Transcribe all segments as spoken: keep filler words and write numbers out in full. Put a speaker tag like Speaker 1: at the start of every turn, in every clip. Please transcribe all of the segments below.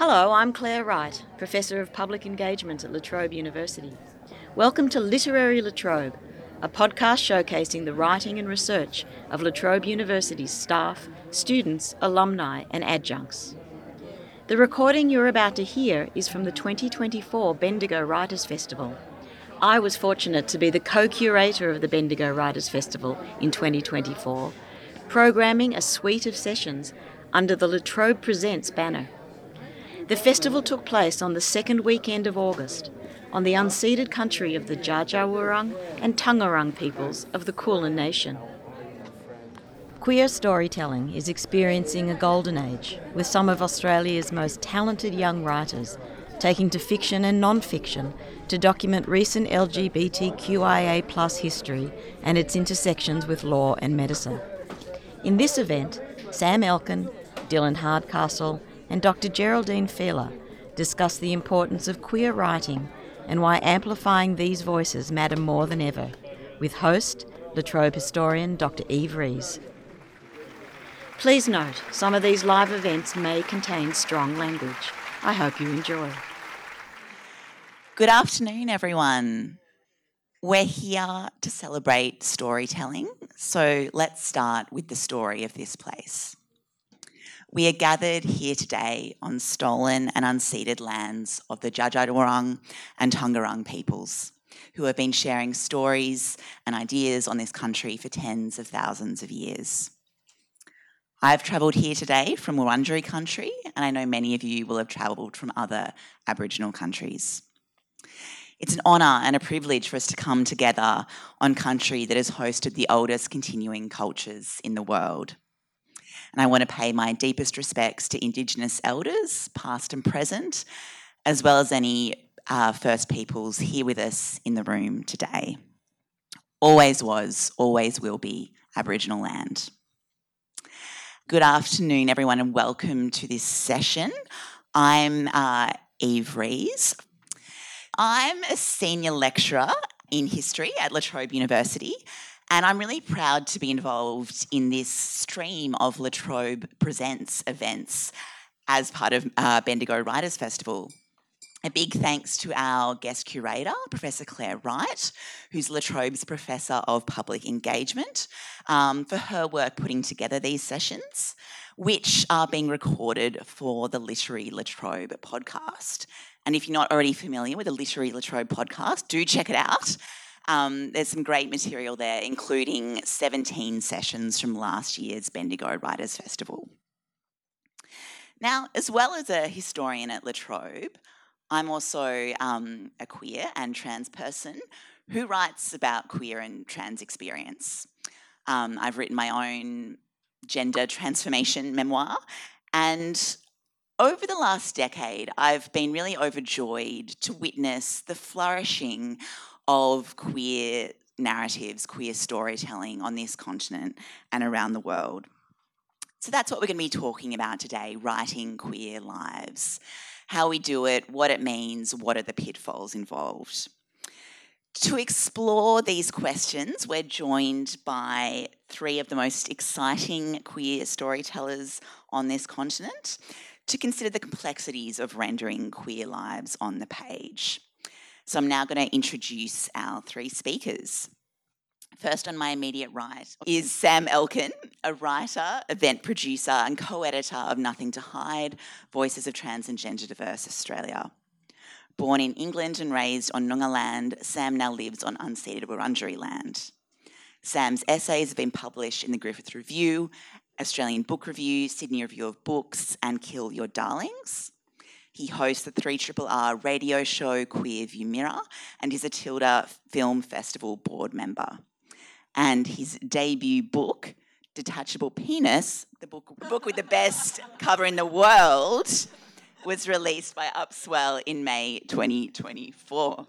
Speaker 1: Hello, I'm Claire Wright, Professor of Public Engagement at La Trobe University. Welcome to Literary La Trobe, a podcast showcasing the writing and research of La Trobe University's staff, students, alumni and adjuncts. The recording you're about to hear is from the twenty twenty-four Bendigo Writers' Festival. I was fortunate to be the co-curator of the Bendigo Writers' Festival in twenty twenty-four, programming a suite of sessions under the La Trobe Presents banner. The festival took place on the second weekend of August, on the unceded country of the Dja Dja Wurrung and Taungurung peoples of the Kulin Nation. Queer storytelling is experiencing a golden age, with some of Australia's most talented young writers taking to fiction and non-fiction to document recent L G B T Q I A plus history and its intersections with law and medicine. In this event, Sam Elkin, Dylan Hardcastle, and Doctor Geraldine Fehler discuss the importance of queer writing and why amplifying these voices matter more than ever, with host, La Trobe historian Doctor Eve Rees. Please note, some of these live events may contain strong language. I hope you enjoy.
Speaker 2: Good afternoon, everyone. We're here to celebrate storytelling, so let's start with the story of this place. We are gathered here today on stolen and unceded lands of the Dja Dja Wurrung and Taungurung peoples, who have been sharing stories and ideas on this country for tens of thousands of years. I've travelled here today from Wurundjeri country, and I know many of you will have travelled from other Aboriginal countries. It's an honour and a privilege for us to come together on country that has hosted the oldest continuing cultures in the world. And I want to pay my deepest respects to Indigenous elders, past and present, as well as any uh, First Peoples here with us in the room today. Always was, always will be Aboriginal land. Good afternoon, everyone, and welcome to this session. I'm uh, Eve Rees. I'm a senior lecturer in history at La Trobe University, and I'm really proud to be involved in this stream of La Trobe Presents events as part of uh, Bendigo Writers' Festival. A big thanks to our guest curator, Professor Claire Wright, who's La Trobe's Professor of Public Engagement, um, for her work putting together these sessions, which are being recorded for the Literary La Trobe podcast. And if you're not already familiar with the Literary La Trobe podcast, do check it out. Um, there's some great material there, including seventeen sessions from last year's Bendigo Writers' Festival. Now, as well as a historian at La Trobe, I'm also um, a queer and trans person who writes about queer and trans experience. Um, I've written my own gender transformation memoir, and over the last decade, I've been really overjoyed to witness the flourishing of queer narratives, queer storytelling on this continent and around the world. So that's what we're going to be talking about today, writing queer lives. How we do it, what it means, what are the pitfalls involved. To explore these questions, we're joined by three of the most exciting queer storytellers on this continent to consider the complexities of rendering queer lives on the page. So I'm now going to introduce our three speakers. First on my immediate right is Sam Elkin, a writer, event producer and co-editor of Nothing to Hide, Voices of Trans and Gender Diverse Australia. Born in England and raised on Noongar land, Sam now lives on unceded Wurundjeri land. Sam's essays have been published in the Griffith Review, Australian Book Review, Sydney Review of Books and Kill Your Darlings. He hosts the three R R R radio show Queer View Mirror and is a Tilda Film Festival board member. And his debut book, Detachable Penis, the book, the book with the best cover in the world, was released by Upswell in May twenty twenty-four.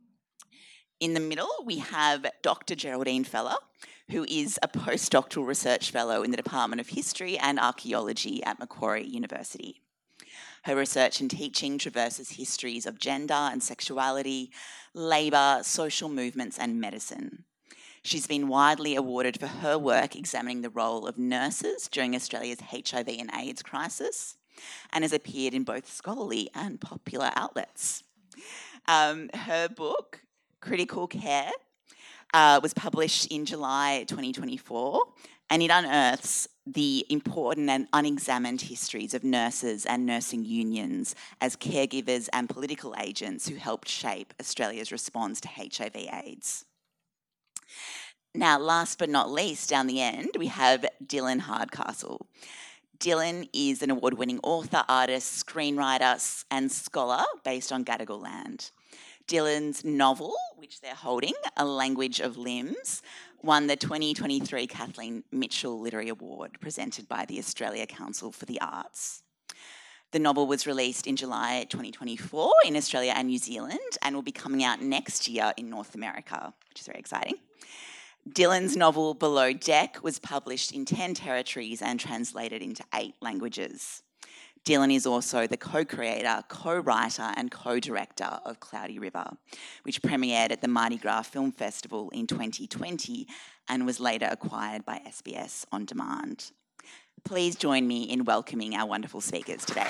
Speaker 2: In the middle, we have Doctor Geraldine Fehler, who is a postdoctoral research fellow in the Department of History and Archaeology at Macquarie University. Her research and teaching traverses histories of gender and sexuality, labour, social movements and medicine. She's been widely awarded for her work examining the role of nurses during Australia's H I V and AIDS crisis, and has appeared in both scholarly and popular outlets. Um, her book, Critical Care, uh, was published in July twenty twenty-four, and it unearths the important and unexamined histories of nurses and nursing unions as caregivers and political agents who helped shape Australia's response to H I V AIDS. Now, last but not least, down the end, we have Dylan Hardcastle. Dylan is an award-winning author, artist, screenwriter and scholar based on Gadigal land. Dylan's novel, which they're holding, A Language of Limbs, won the twenty twenty-three Kathleen Mitchell Literary Award presented by the Australia Council for the Arts. The novel was released in July twenty twenty-four in Australia and New Zealand and will be coming out next year in North America, which is very exciting. Dylan's novel Below Deck was published in ten territories and translated into eight languages. Dylan is also the co-creator, co-writer and co-director of Cloudy River, which premiered at the Mardi Gras Film Festival in twenty twenty and was later acquired by S B S On Demand. Please join me in welcoming our wonderful speakers today.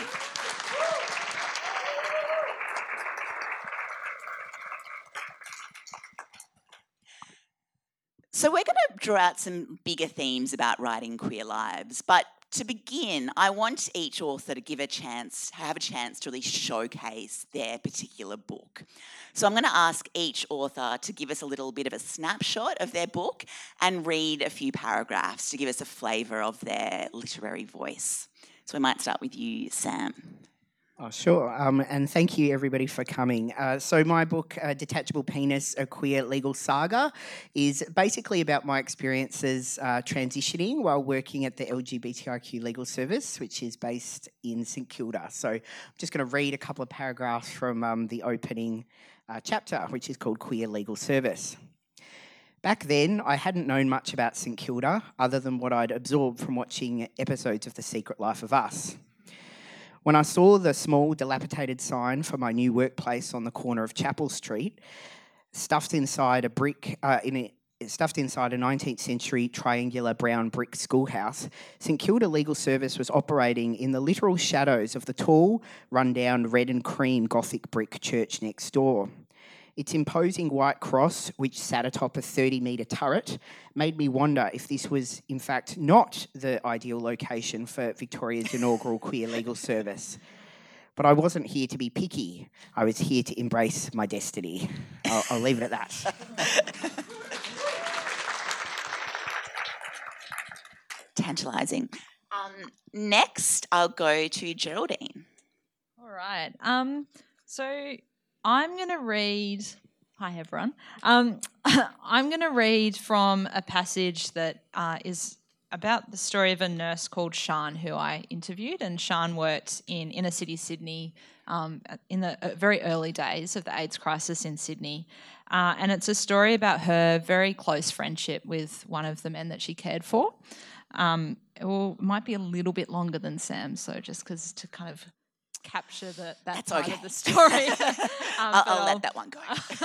Speaker 2: So we're going to draw out some bigger themes about writing queer lives, but to begin, I want each author to give a chance, have a chance to really showcase their particular book. So I'm going to ask each author to give us a little bit of a snapshot of their book and read a few paragraphs to give us a flavour of their literary voice. So we might start with you, Sam.
Speaker 3: Oh, sure. Um, and thank you, everybody, for coming. Uh, so my book, uh, Detachable Penis, A Queer Legal Saga, is basically about my experiences uh, transitioning while working at the L G B T I Q Legal Service, which is based in St Kilda. So I'm just going to read a couple of paragraphs from um, the opening uh, chapter, which is called Queer Legal Service. Back then, I hadn't known much about St Kilda other than what I'd absorbed from watching episodes of The Secret Life of Us. When I saw the small, dilapidated sign for my new workplace on the corner of Chapel Street, stuffed inside a brick, uh, in a, stuffed inside a nineteenth century triangular brown brick schoolhouse, St Kilda Legal Service was operating in the literal shadows of the tall, run-down red and cream Gothic brick church next door. Its imposing white cross, which sat atop a thirty-metre turret, made me wonder if this was, in fact, not the ideal location for Victoria's inaugural queer legal service. But I wasn't here to be picky. I was here to embrace my destiny. I'll, I'll leave it at that.
Speaker 2: Tantalising. Um, next, I'll go to Geraldine.
Speaker 4: All right. Um, so... I'm going to read, hi everyone, um, I'm going to read from a passage that uh, is about the story of a nurse called Shan who I interviewed, and Shan worked in inner city Sydney um, in the very early days of the AIDS crisis in Sydney. Uh, and it's a story about her very close friendship with one of the men that she cared for. Um, it will, might be a little bit longer than Sam, so just because to kind of capture the, that
Speaker 2: That's
Speaker 4: part
Speaker 2: okay.
Speaker 4: of the story. um,
Speaker 2: I'll, I'll
Speaker 4: I'll
Speaker 2: let that one go.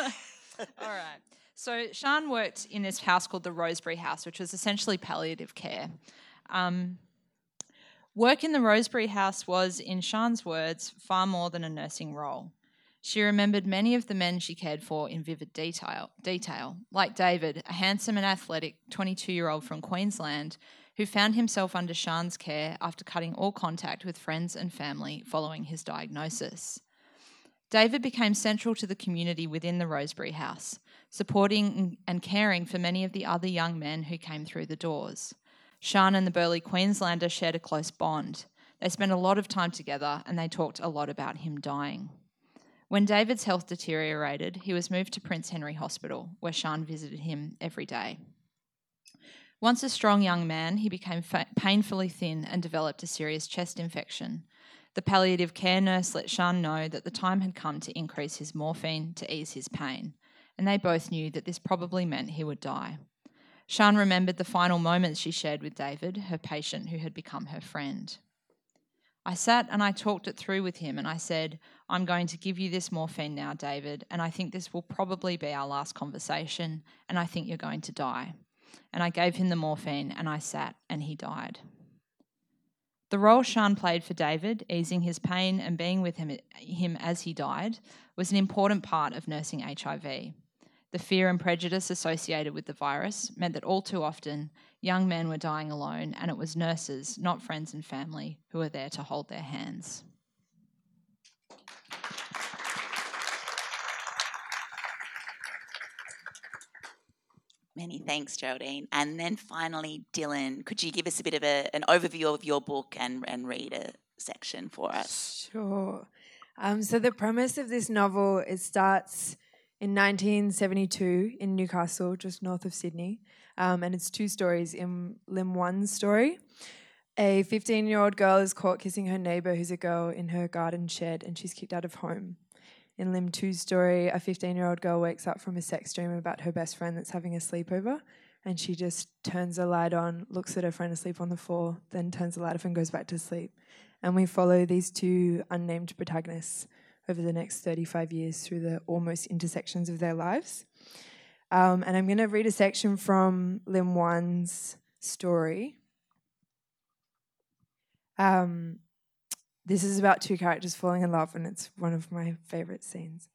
Speaker 4: All right. So Shan worked in this house called the Rosebery House, which was essentially palliative care. Um, work in the Rosebery House was, in Shan's words, far more than a nursing role. She remembered many of the men she cared for in vivid detail, detail, like David, a handsome and athletic twenty-two-year-old from Queensland, who found himself under Shan's care after cutting all contact with friends and family following his diagnosis. David became central to the community within the Rosebery House, supporting and caring for many of the other young men who came through the doors. Shan and the burly Queenslander shared a close bond. They spent a lot of time together and they talked a lot about him dying. When David's health deteriorated, he was moved to Prince Henry Hospital, where Shan visited him every day. Once a strong young man, he became fa- painfully thin and developed a serious chest infection. The palliative care nurse let Shan know that the time had come to increase his morphine to ease his pain, and they both knew that this probably meant he would die. Shan remembered the final moments she shared with David, her patient who had become her friend. I sat and I talked it through with him and I said, I'm going to give you this morphine now, David, and I think this will probably be our last conversation, and I think you're going to die. And I gave him the morphine and I sat and he died. The role Sian played for David, easing his pain and being with him, him as he died, was an important part of nursing H I V. The fear and prejudice associated with the virus meant that all too often young men were dying alone, and it was nurses, not friends and family, who were there to hold their hands.
Speaker 2: Many thanks, Geraldine. And then finally, Dylan, could you give us a bit of a, an overview of your book and, and read a section for us?
Speaker 5: Sure. Um, so the premise of this novel, it starts in nineteen seventy-two in Newcastle, just north of Sydney, um, and it's two stories. In Lim One's story, a fifteen-year-old girl is caught kissing her neighbour, who's a girl, in her garden shed, and she's kicked out of home. In Lim Two's story, a fifteen-year-old girl wakes up from a sex dream about her best friend that's having a sleepover, and she just turns the light on, looks at her friend asleep on the floor, then turns the light off and goes back to sleep. And we follow these two unnamed protagonists over the next thirty-five years through the almost intersections of their lives. Um, and I'm going to read a section from Lim One's story. Um, this is about two characters falling in love, and it's one of my favourite scenes.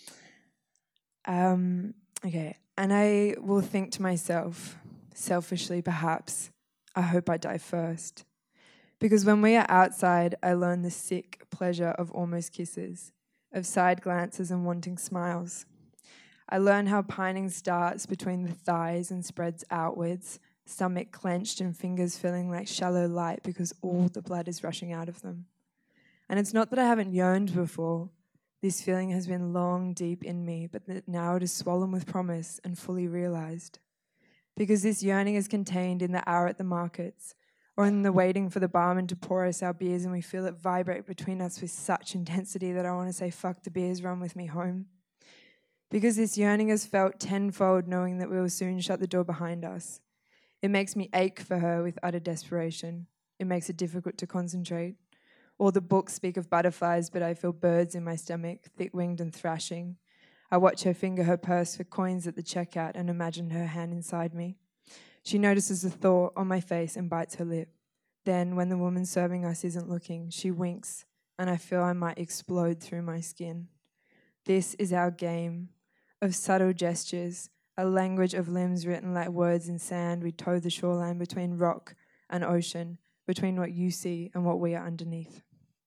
Speaker 5: Um, okay, and I will think to myself, selfishly perhaps, I hope I die first. Because when we are outside, I learn the sick pleasure of almost kisses, of side glances and wanting smiles. I learn how pining starts between the thighs and spreads outwards, stomach clenched and fingers feeling like shallow light because all the blood is rushing out of them. And it's not that I haven't yearned before. This feeling has been long deep in me, but that now it is swollen with promise and fully realised. Because this yearning is contained in the hour at the markets, or in the waiting for the barman to pour us our beers, and we feel it vibrate between us with such intensity that I want to say, fuck the beers, run with me home. Because this yearning is felt tenfold, knowing that we will soon shut the door behind us. It makes me ache for her with utter desperation. It makes it difficult to concentrate. All the books speak of butterflies, but I feel birds in my stomach, thick-winged and thrashing. I watch her finger her purse for coins at the checkout and imagine her hand inside me. She notices the thought on my face and bites her lip. Then, when the woman serving us isn't looking, she winks, and I feel I might explode through my skin. This is our game of subtle gestures, a language of limbs written like words in sand. We toe the shoreline between rock and ocean, between what you see and what we are underneath.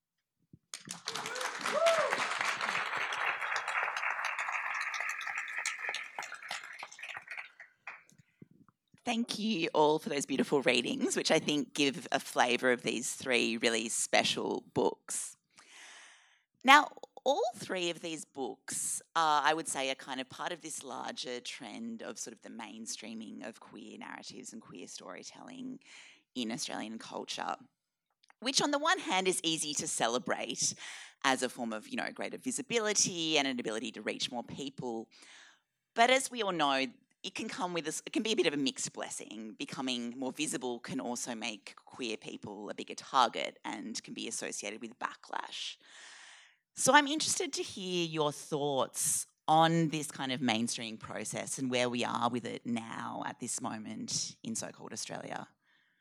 Speaker 2: Thank you all for those beautiful readings, which I think give a flavour of these three really special books. Now, all three of these books, uh, I would say, are kind of part of this larger trend of sort of the mainstreaming of queer narratives and queer storytelling in Australian culture, which on the one hand is easy to celebrate as a form of, you know, greater visibility and an ability to reach more people. But as we all know, it can come with a, it can be a bit of a mixed blessing. Becoming more visible can also make queer people a bigger target and can be associated with backlash. So I'm interested to hear your thoughts on this kind of mainstream process and where we are with it now at this moment in so-called Australia.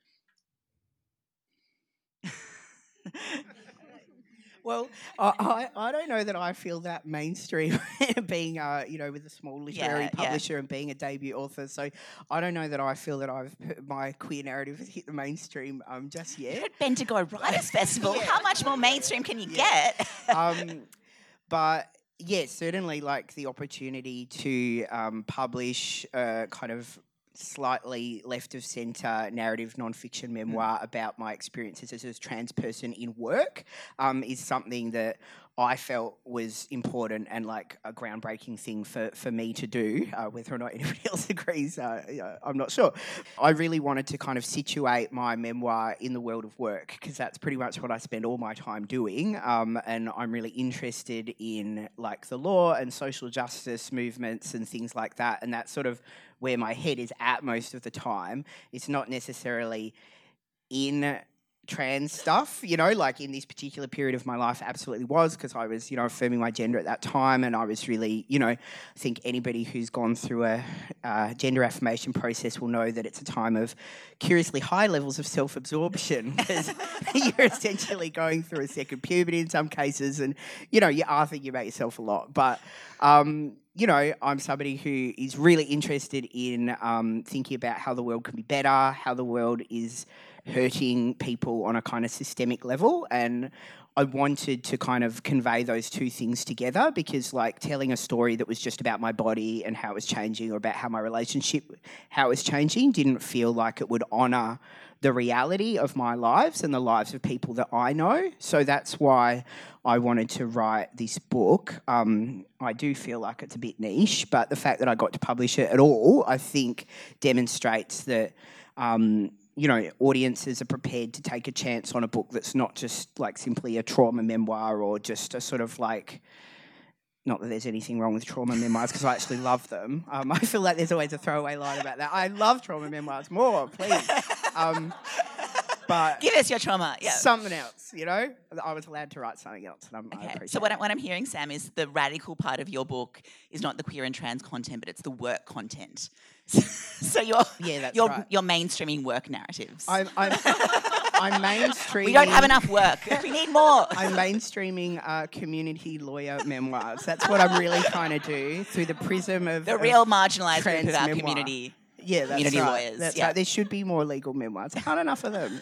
Speaker 3: Well, I, I don't know that I feel that mainstream being, uh, you know, with a small literary
Speaker 2: Yeah,
Speaker 3: publisher
Speaker 2: yeah.
Speaker 3: and being a debut author. So I don't know that I feel that I've my queer narrative has hit the mainstream um, just
Speaker 2: You're
Speaker 3: yet.
Speaker 2: at Bendigo Writers Festival.
Speaker 3: Yeah.
Speaker 2: How much more mainstream can you
Speaker 3: Yeah.
Speaker 2: get?
Speaker 3: um, but yes, certainly like the opportunity to um, publish uh, kind of slightly left of centre narrative non-fiction memoir mm. about my experiences as a trans person in work um, is something that I felt was important and like a groundbreaking thing for, for me to do. Uh, whether or not anybody else agrees, uh, yeah, I'm not sure. I really wanted to kind of situate my memoir in the world of work because that's pretty much what I spend all my time doing. Um, and I'm really interested in like the law and social justice movements and things like that. And that's sort of where my head is at most of the time. It's not necessarily in trans stuff, you know, like in this particular period of my life absolutely was, because I was, you know, affirming my gender at that time, and I was really, you know, I think anybody who's gone through a uh, gender affirmation process will know that it's a time of curiously high levels of self-absorption, because you're essentially going through a second puberty in some cases, and, you know, you are thinking about yourself a lot. But, um, you know, I'm somebody who is really interested in um, thinking about how the world can be better, how the world is hurting people on a kind of systemic level, and I wanted to kind of convey those two things together, because like telling a story that was just about my body and how it was changing, or about how my relationship, how it was changing, didn't feel like it would honour the reality of my lives and the lives of people that I know. So that's why I wanted to write this book. Um, I do feel like it's a bit niche, but the fact that I got to publish it at all, I think demonstrates that um, you know, audiences are prepared to take a chance on a book that's not just like simply a trauma memoir, or just a sort of like, not that there's anything wrong with trauma memoirs, because I actually love them. Um, I feel like there's always a throwaway line about that. I love trauma memoirs more, please. Um, but
Speaker 2: give us your trauma. Yeah,
Speaker 3: something else. You know, I was allowed to write something else, and I'm, I
Speaker 2: okay.
Speaker 3: appreciate
Speaker 2: So what, I,
Speaker 3: it.
Speaker 2: what I'm hearing, Sam, is the radical part of your book is not the queer and trans content, but it's the work content. So you're
Speaker 3: yeah, that's
Speaker 2: you're,
Speaker 3: right.
Speaker 2: you're mainstreaming work narratives.
Speaker 3: I'm, I'm, I'm mainstreaming.
Speaker 2: We don't have enough work. We need more.
Speaker 3: I'm mainstreaming uh, community lawyer memoirs. That's what I'm really trying to do through the prism of
Speaker 2: the
Speaker 3: of
Speaker 2: real marginalised group
Speaker 3: trans
Speaker 2: of our
Speaker 3: memoir.
Speaker 2: community.
Speaker 3: Yeah, that's
Speaker 2: community
Speaker 3: right.
Speaker 2: lawyers.
Speaker 3: That's
Speaker 2: yeah.
Speaker 3: right. There should be more legal memoirs. There aren't enough of them.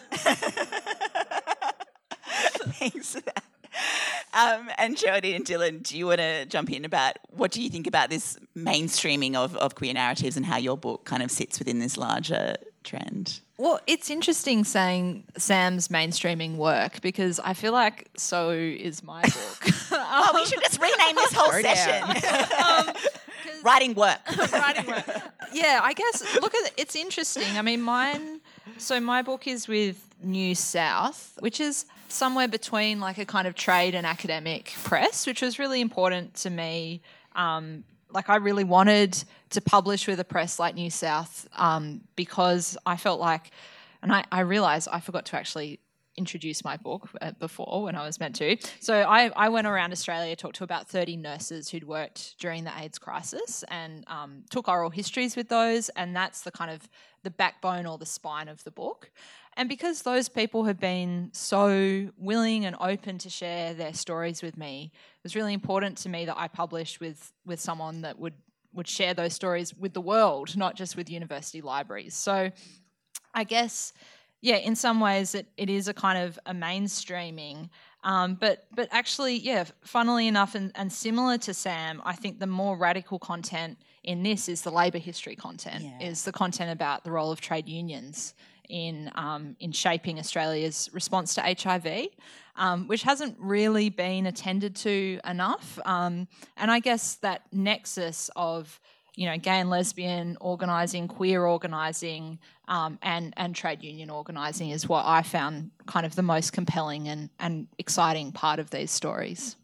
Speaker 2: Thanks for that. Um, and Geraldine and Dylan, do you want to jump in about what do you think about this mainstreaming of, of queer narratives and how your book kind of sits within this larger trend?
Speaker 4: Well, it's interesting saying Sam's mainstreaming work, because I feel like so is my book.
Speaker 2: Oh, we should just rename this whole
Speaker 3: Throw
Speaker 2: session.
Speaker 4: um,
Speaker 2: Writing work.
Speaker 4: writing work. Yeah, I guess, look at it, it's interesting. I mean, mine, so my book is with New South, which is somewhere between like a kind of trade and academic press, which was really important to me. Um, like I really wanted to publish with a press like New South um, because I felt like, and I, I realised I forgot to actually introduce my book uh, before when I was meant to. So I, I went around Australia, talked to about thirty nurses who'd worked during the AIDS crisis, and um, took oral histories with those, and that's the kind of the backbone or the spine of the book. And because those people have been so willing and open to share their stories with me, it was really important to me that I published with with someone that would would share those stories with the world, not just with university libraries. So I guess, yeah, in some ways it, it is a kind of a mainstreaming, um, but but actually, yeah, funnily enough and, and similar to Sam, I think the more radical content in this is the labour history content,
Speaker 2: Yeah.
Speaker 4: is the content about the role of trade unions in um, in shaping Australia's response to H I V, um, which hasn't really been attended to enough. Um, and I guess that nexus of, you know, gay and lesbian organising, queer organising, um, and and trade union organising is what I found kind of the most compelling and, and exciting part of these stories.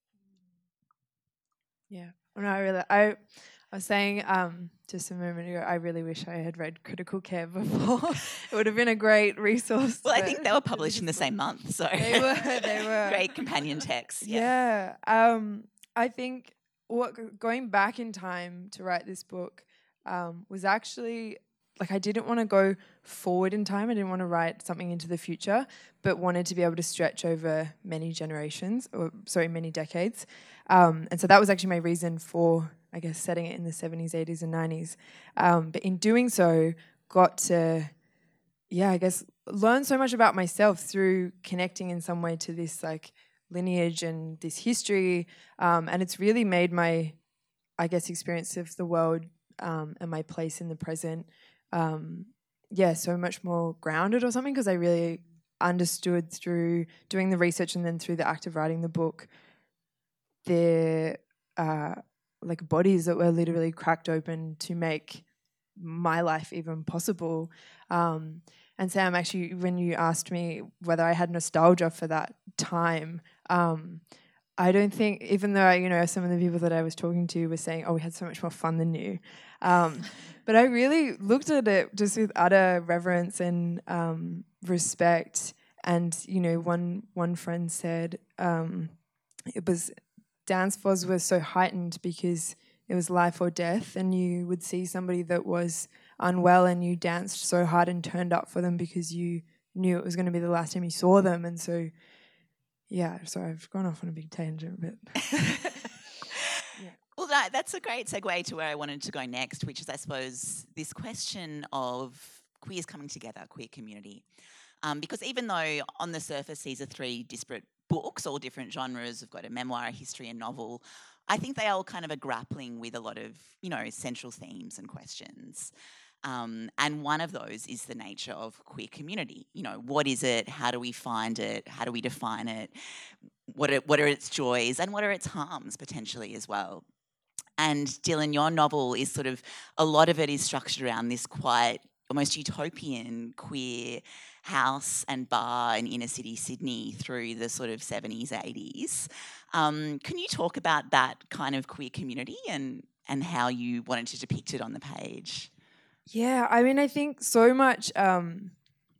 Speaker 5: Yeah, well, no, I really, I, I was saying um, just a moment ago, I really wish I had read Critical Care before. It would have been a great resource.
Speaker 2: Well, I think they were published in the same month, so
Speaker 5: They were, they were.
Speaker 2: Great companion texts. Yeah.
Speaker 5: Yeah, um, I think what going back in time to write this book um, was actually like I didn't want to go forward in time. I didn't want to write something into the future, but wanted to be able to stretch over many generations, or sorry, many decades. Um, and so that was actually my reason for, I guess, setting it in the seventies, eighties, and nineties. Um, but in doing so, got to, yeah, I guess, learn so much about myself through connecting in some way to this like lineage and this history. Um, and it's really made my, I guess, experience of the world um, and my place in the present, um, yeah, so much more grounded or something, because I really understood through doing the research and then through the act of writing the book, the uh, like bodies that were literally cracked open to make my life even possible. Um, and Sam, actually, when you asked me whether I had nostalgia for that time, um, I don't think, even though, you know, some of the people that I was talking to were saying, oh, we had so much more fun than you. Um, but I really looked at it just with utter reverence and um, respect, And, you know, one one friend said um, it was dance floors were so heightened because it was life or death, and you would see somebody that was unwell and you danced so hard and turned up for them because you knew it was going to be the last time you saw them. And so, yeah, sorry, I've gone off on a big tangent, but...
Speaker 2: yeah. Well, that, that's a great segue to where I wanted to go next, which is, I suppose, this question of queers coming together, queer community. Um, because even though on the surface these are three disparate books, all different genres, have got a memoir, a history, a novel, I think they all kind of are grappling with a lot of, you know, central themes and questions. Um, and one of those is the nature of queer community. You know, what is it? How do we find it? How do we define it? What are, what are its joys and what are its harms potentially as well? And Dylan, your novel is sort of, a lot of it is structured around this quite almost utopian queer house and bar in inner city Sydney through the sort of seventies, eighties. Um, can you talk about that kind of queer community and, and how you wanted to depict it on the page?
Speaker 5: Yeah, I mean, I think so much, um,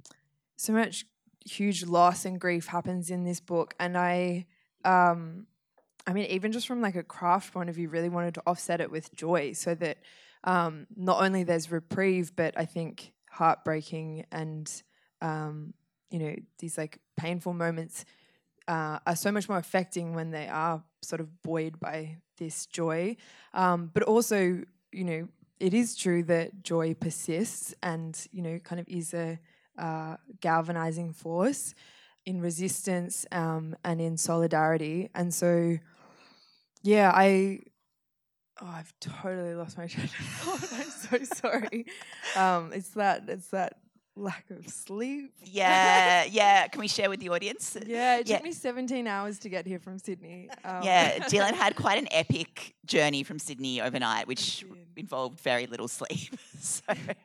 Speaker 5: so much huge loss and grief happens in this book, and I, um, I mean, even just from like a craft point of view, really wanted to offset it with joy, so that um, not only there's reprieve, but I think heartbreaking and um, you know, these like painful moments uh, are so much more affecting when they are sort of buoyed by this joy, um, but also, you know, it is true that joy persists and, you know, kind of is a uh, galvanizing force in resistance um, and in solidarity. And so, yeah, I, oh, I've totally lost my train of thought. I'm so sorry. Um, it's that, it's that lack of sleep.
Speaker 2: Yeah, yeah. Can we share with the audience?
Speaker 5: Yeah, it took
Speaker 2: yeah.
Speaker 5: me seventeen hours to get here from Sydney. Um.
Speaker 2: Yeah, Dylan had quite an epic journey from Sydney overnight, which involved very little sleep. so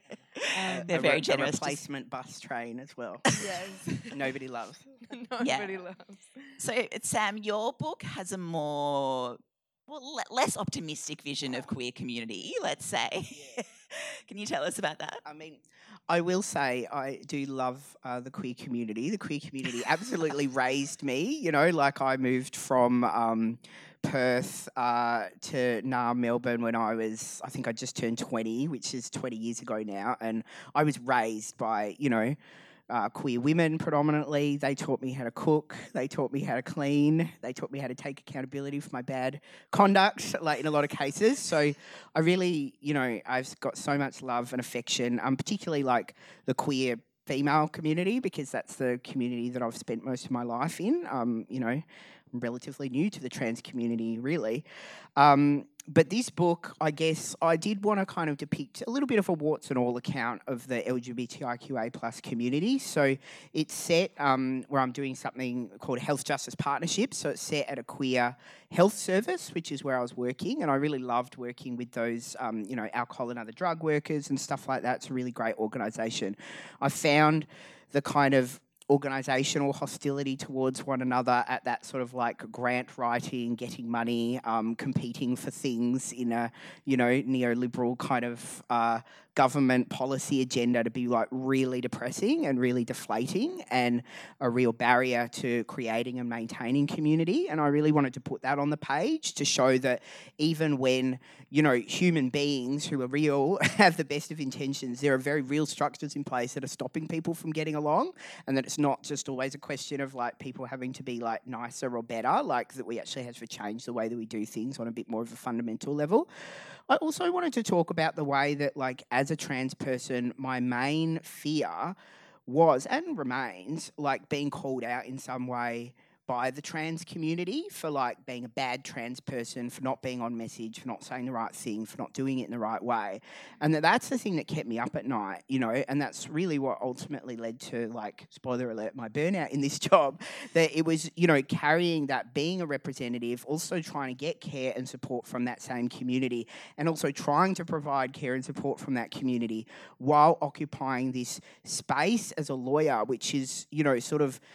Speaker 2: um, they're
Speaker 3: a,
Speaker 2: very
Speaker 3: a
Speaker 2: generous.
Speaker 3: replacement bus train as well.
Speaker 5: Yes.
Speaker 3: Nobody loves.
Speaker 5: Nobody
Speaker 2: yeah.
Speaker 5: loves.
Speaker 2: So, Sam, your book has a more, well, le- less optimistic vision of queer community, let's say. Yeah. Can you tell us about that?
Speaker 3: I mean, I will say I do love uh, the queer community. The queer community absolutely raised me. You know, like I moved from um, Perth uh, to nah, Melbourne when I was, I think I just turned twenty, which is twenty years ago now. And I was raised by, you know, Uh, queer women predominantly. They taught me how to cook. They taught me how to clean. They taught me how to take accountability for my bad conduct, like in a lot of cases. So I really, you know, I've got so much love and affection, um, particularly like the queer female community, because that's the community that I've spent most of my life in. Um, you know, I'm relatively new to the trans community, really. Um, But this book, I guess, I did want to kind of depict a little bit of a warts and all account of the L G B T I Q A plus community. So it's set um, where I'm doing something called Health Justice Partnership. So it's set at a queer health service, which is where I was working. And I really loved working with those, um, you know, alcohol and other drug workers and stuff like that. It's a really great organisation. I found the kind of organisational hostility towards one another at that sort of like grant writing, getting money, um, competing for things in a, you know, neoliberal kind of uh, government policy agenda to be like really depressing and really deflating and a real barrier to creating and maintaining community. And I really wanted to put that on the page to show that even when, you know, human beings who are real have the best of intentions, there are very real structures in place that are stopping people from getting along, and that it's not just always a question of like people having to be like nicer or better, like that we actually have to change the way that we do things on a bit more of a fundamental level. I also wanted to talk about the way that, like, as a trans person, my main fear was and remains like being called out in some way by the trans community for like being a bad trans person, for not being on message, for not saying the right thing, for not doing it in the right way. And that that's the thing that kept me up at night, you know, and that's really what ultimately led to, like, spoiler alert, my burnout in this job, that it was, you know, carrying that, being a representative, also trying to get care and support from that same community, and also trying to provide care and support from that community while occupying this space as a lawyer, which is, you know, sort of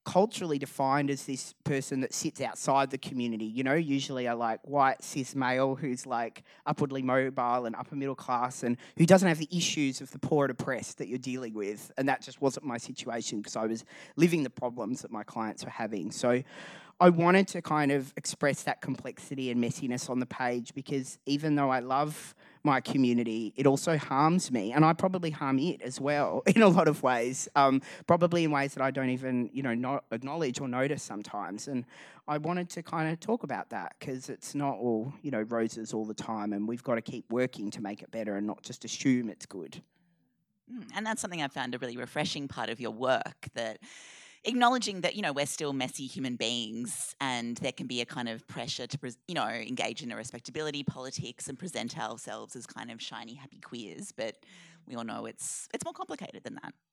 Speaker 3: culturally defined as this person that sits outside the community, you know, usually a like white cis male who's like upwardly mobile and upper middle class and who doesn't have the issues of the poor and oppressed that you're dealing with. And that just wasn't my situation because I was living the problems that my clients were having. So I wanted to kind of express that complexity and messiness on the page because even though I love my community, it also harms me, and I probably harm it as well in a lot of ways, um, probably in ways that I don't even, you know, not acknowledge or notice sometimes. And I wanted to kind of talk about that because it's not all, you know, roses all the time, and we've got to keep working to make it better and not just assume it's good.
Speaker 2: Mm, and that's something I found a really refreshing part of your work, that acknowledging that, you know, we're still messy human beings and there can be a kind of pressure to, you know, engage in a respectability politics and present ourselves as kind of shiny, happy queers, but we all know it's it's more complicated than that.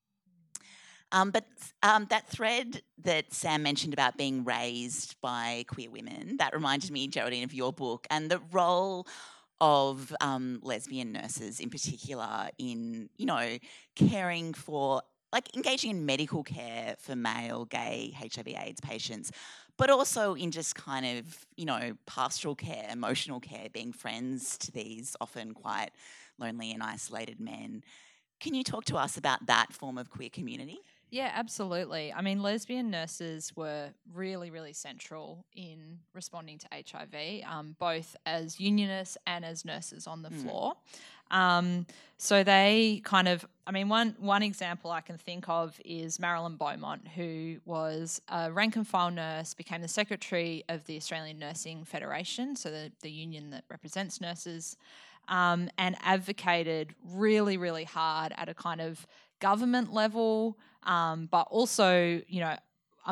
Speaker 2: Um, but um, that thread that Sam mentioned about being raised by queer women, that reminded me, Geraldine, of your book and the role of um, lesbian nurses in particular in, you know, caring for, like engaging in medical care for male, gay, H I V AIDS patients, but also in just kind of, you know, pastoral care, emotional care, being friends to these often quite lonely and isolated men. Can you talk to us about that form of queer community?
Speaker 4: Yeah, absolutely. I mean, lesbian nurses were really, really central in responding to H I V, um, both as unionists and as nurses on the mm. floor. Um, so they kind of, I mean, one one example I can think of is Marilyn Beaumont, who was a rank and file nurse, became the secretary of the Australian Nursing Federation, so the, the union that represents nurses, um, and advocated really, really hard at a kind of government level, um, but also, you know,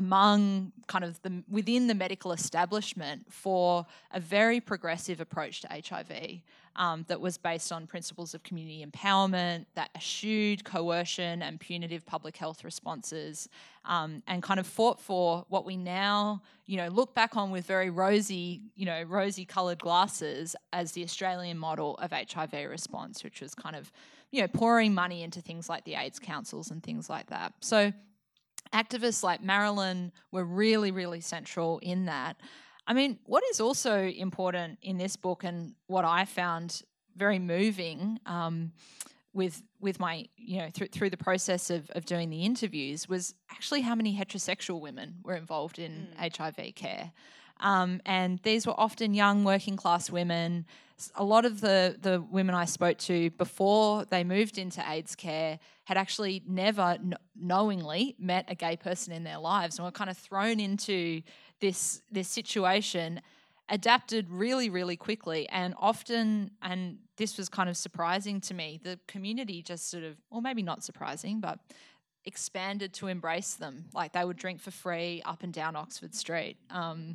Speaker 4: among kind of the within the medical establishment for a very progressive approach to H I V um, that was based on principles of community empowerment, that eschewed coercion and punitive public health responses, um, and kind of fought for what we now, you know, look back on with very rosy, you know, rosy-coloured glasses as the Australian model of H I V response, which was kind of, you know, pouring money into things like the AIDS councils and things like that. So activists like Marilyn were really, really central in that. I mean, what is also important in this book and what I found very moving um, with with my, you know, through through the process of, of doing the interviews was actually how many heterosexual women were involved in mm. H I V care. Um, and these were often young working class women. A lot of the, the women I spoke to before they moved into AIDS care had actually never kn- knowingly met a gay person in their lives and were kind of thrown into this this situation, adapted really, really quickly, and often, and this was kind of surprising to me, the community just sort of, or maybe not surprising, but expanded to embrace them. Like they would drink for free up and down Oxford Street. Um,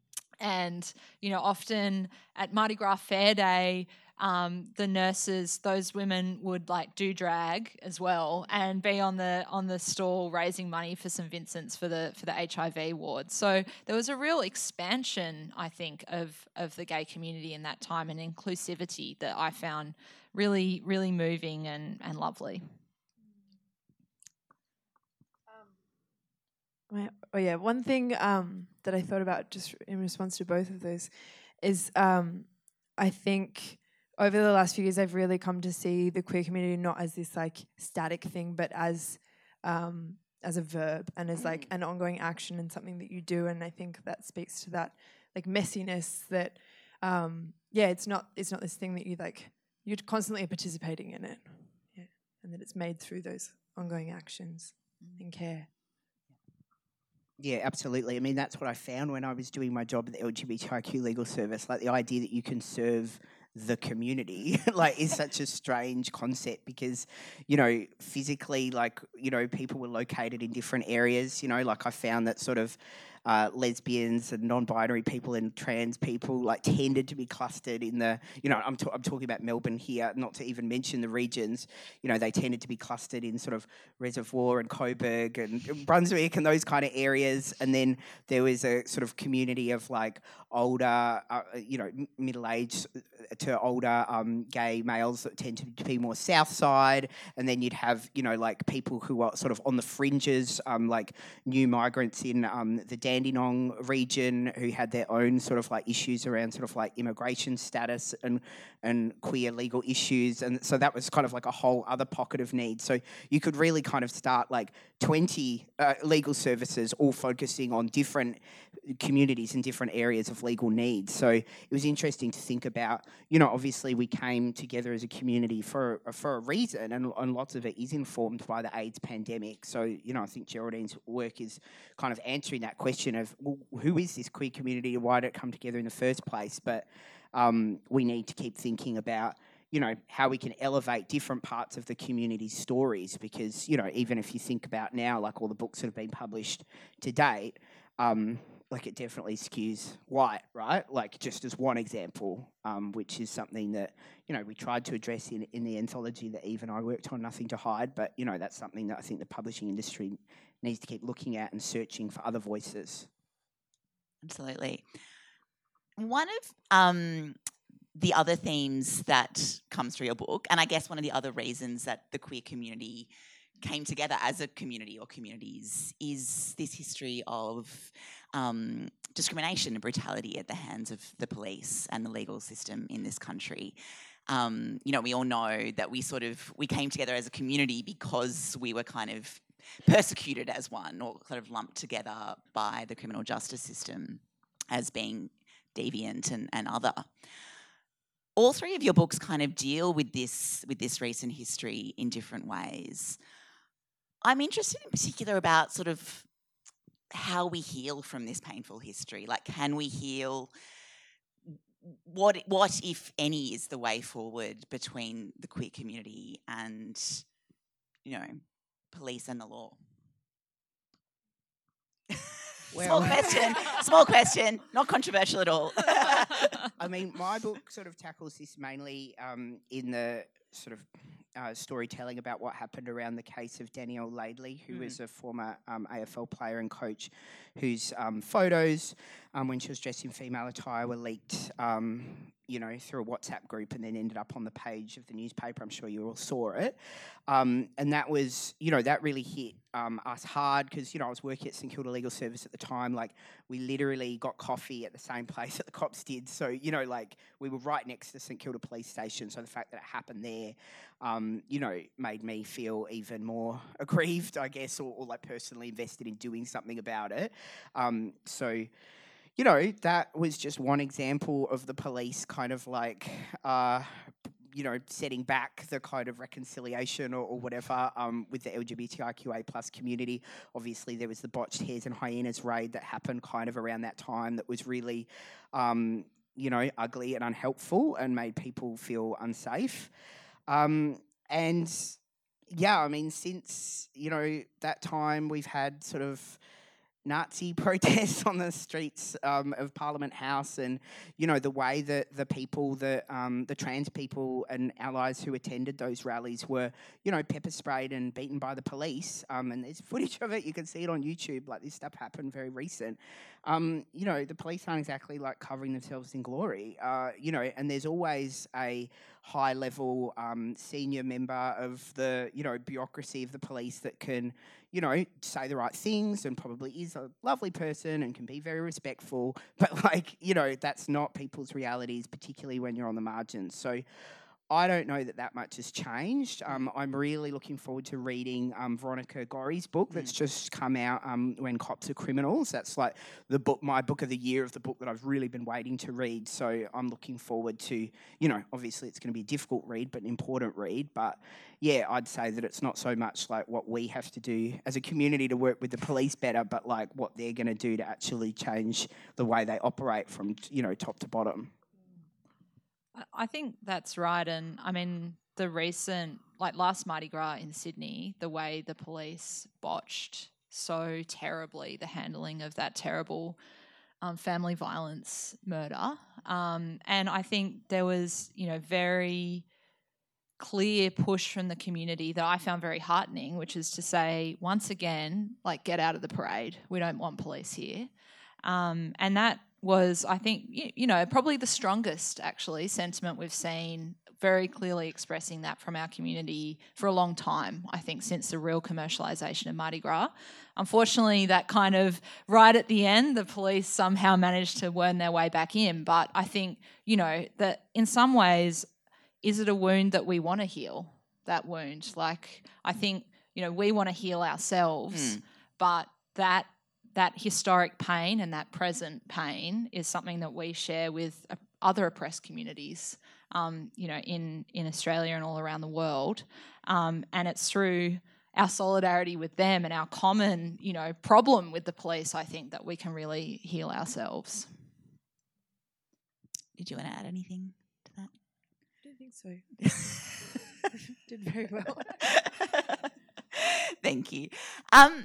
Speaker 4: And, you know, often at Mardi Gras Fair Day, um, the nurses, those women would like do drag as well and be on the on the stall raising money for St Vincent's for the for the H I V ward. So there was a real expansion, I think, of of the gay community in that time and inclusivity that I found really, really moving and, and lovely.
Speaker 5: Oh yeah, one thing um, that I thought about just in response to both of those is um, I think over the last few years I've really come to see the queer community not as this like static thing, but as um, as a verb and as like an ongoing action and something that you do. And I think that speaks to that like messiness that um, yeah, it's not it's not this thing that you like you're constantly participating in it, yeah, and that it's made through those ongoing actions and care.
Speaker 3: Yeah, absolutely. I mean, that's what I found when I was doing my job at the L G B T I Q legal service. Like the idea that you can serve the community, like, is such a strange concept because, you know, physically, like, you know, people were located in different areas. You know, like I found that sort of uh, lesbians and non-binary people and trans people like tended to be clustered in the, you know, I'm, t- I'm talking about Melbourne here, not to even mention the regions, you know, they tended to be clustered in sort of Reservoir and Coburg and Brunswick and those kind of areas. And then there was a sort of community of like older, uh, you know, m- middle-aged to older um, gay males that tend to be more south side. And then you'd have, you know, like people who are sort of on the fringes, um, like new migrants in um, the Dandenong region who had their own sort of like issues around sort of like immigration status and and queer legal issues. And so that was kind of like a whole other pocket of need. So you could really kind of start like twenty uh, legal services all focusing on different communities and different areas of legal needs. So it was interesting to think about, you know, obviously we came together as a community for for a reason, and, and lots of it is informed by the AIDS pandemic. So, you know, I think Geraldine's work is kind of answering that question of, well, who is this queer community and why did it come together in the first place? But um, we need to keep thinking about, you know, how we can elevate different parts of the community's stories, because, you know, even if you think about now, like all the books that have been published to date, um, like it definitely skews white, right? Like just as one example, um, which is something that, you know, we tried to address in, in the anthology that Eve and I worked on, Nothing to Hide, but, you know, that's something that I think the publishing industry needs to keep looking at and searching for other voices.
Speaker 2: Absolutely. One of um, the other themes that comes through your book, and I guess one of the other reasons that the queer community came together as a community or communities, is this history of um, discrimination and brutality at the hands of the police and the legal system in this country. Um, you know, we all know that we sort of, we came together as a community because we were kind of persecuted as one, or sort of lumped together by the criminal justice system as being deviant and, and other. All three of your books kind of deal with this with this recent history in different ways. I'm interested in particular about sort of how we heal from this painful history. Like, can we heal? What, what if any, is the way forward between the queer community and, you know, police and the law?
Speaker 3: Well,
Speaker 2: small question, small question, not controversial at all.
Speaker 3: I mean, my book sort of tackles this mainly um, in the sort of uh, storytelling about what happened around the case of Danielle Laidley, who mm. was a former um, A F L player and coach, whose um, photos, um, when she was dressed in female attire, were leaked, um, you know, through a WhatsApp group and then ended up on the page of the newspaper. I'm sure you all saw it. Um, and that was, you know, that really hit um, us hard because, you know, I was working at St Kilda Legal Service at the time. Like, we literally got coffee at the same place that the cops did. So, you know, like, we were right next to St Kilda Police Station. So the fact that it happened there, um, you know, made me feel even more aggrieved, I guess, or, or like personally invested in doing something about it. Um, so... You know, that was just one example of the police kind of like, uh, you know, setting back the kind of reconciliation or, or whatever um, with the L G B T I Q A plus community. Obviously, there was the botched Hares and Hyenas raid that happened kind of around that time that was really, um, you know, ugly and unhelpful and made people feel unsafe. Um, and, yeah, I mean, since, you know, that time we've had sort of Nazi protests on the streets um, of Parliament House, and you know the way that the people, that um, the trans people and allies who attended those rallies were, you know, pepper sprayed and beaten by the police. Um, and there's footage of it; you can see it on YouTube. Like, this stuff happened very recent. Um, you know, the police aren't exactly like covering themselves in glory. Uh, you know, and there's always a high level um, senior member of the, you know, bureaucracy of the police that can, you know, say the right things and probably is a lovely person and can be very respectful. But, like, you know, that's not people's realities, particularly when you're on the margins. So I don't know that that much has changed. Um, I'm really looking forward to reading um, Veronica Gorry's book that's mm. just come out, um, When Cops Are Criminals. That's like the book, my book of the year, of the book that I've really been waiting to read. So I'm looking forward to, you know, obviously it's going to be a difficult read, but an important read. But yeah, I'd say that it's not so much like what we have to do as a community to work with the police better, but like what they're going to do to actually change the way they operate from, you know, top to bottom.
Speaker 4: I think that's right. And I mean, the recent, like last Mardi Gras in Sydney, the way the police botched so terribly the handling of that terrible um, family violence murder. Um, and I think there was, you know, very clear push from the community that I found very heartening, which is to say, once again, like, get out of the parade. We don't want police here. Um, and that was, I think, you, you know, probably the strongest, actually, sentiment we've seen, very clearly expressing that from our community for a long time, I think, since the real commercialisation of Mardi Gras. Unfortunately, that kind of right at the end, the police somehow managed to worm their way back in. But I think, you know, that in some ways, is it a wound that we want to heal, that wound? Like, I think, you know, we want to heal ourselves, mm. but that that historic pain and that present pain is something that we share with uh, other oppressed communities, um, you know, in, in Australia and all around the world. Um, and it's through our solidarity with them and our common, you know, problem with the police, I think, that we can really heal ourselves.
Speaker 2: Did you want to add anything to that?
Speaker 5: I don't think so. Did very well.
Speaker 2: Thank you. Um,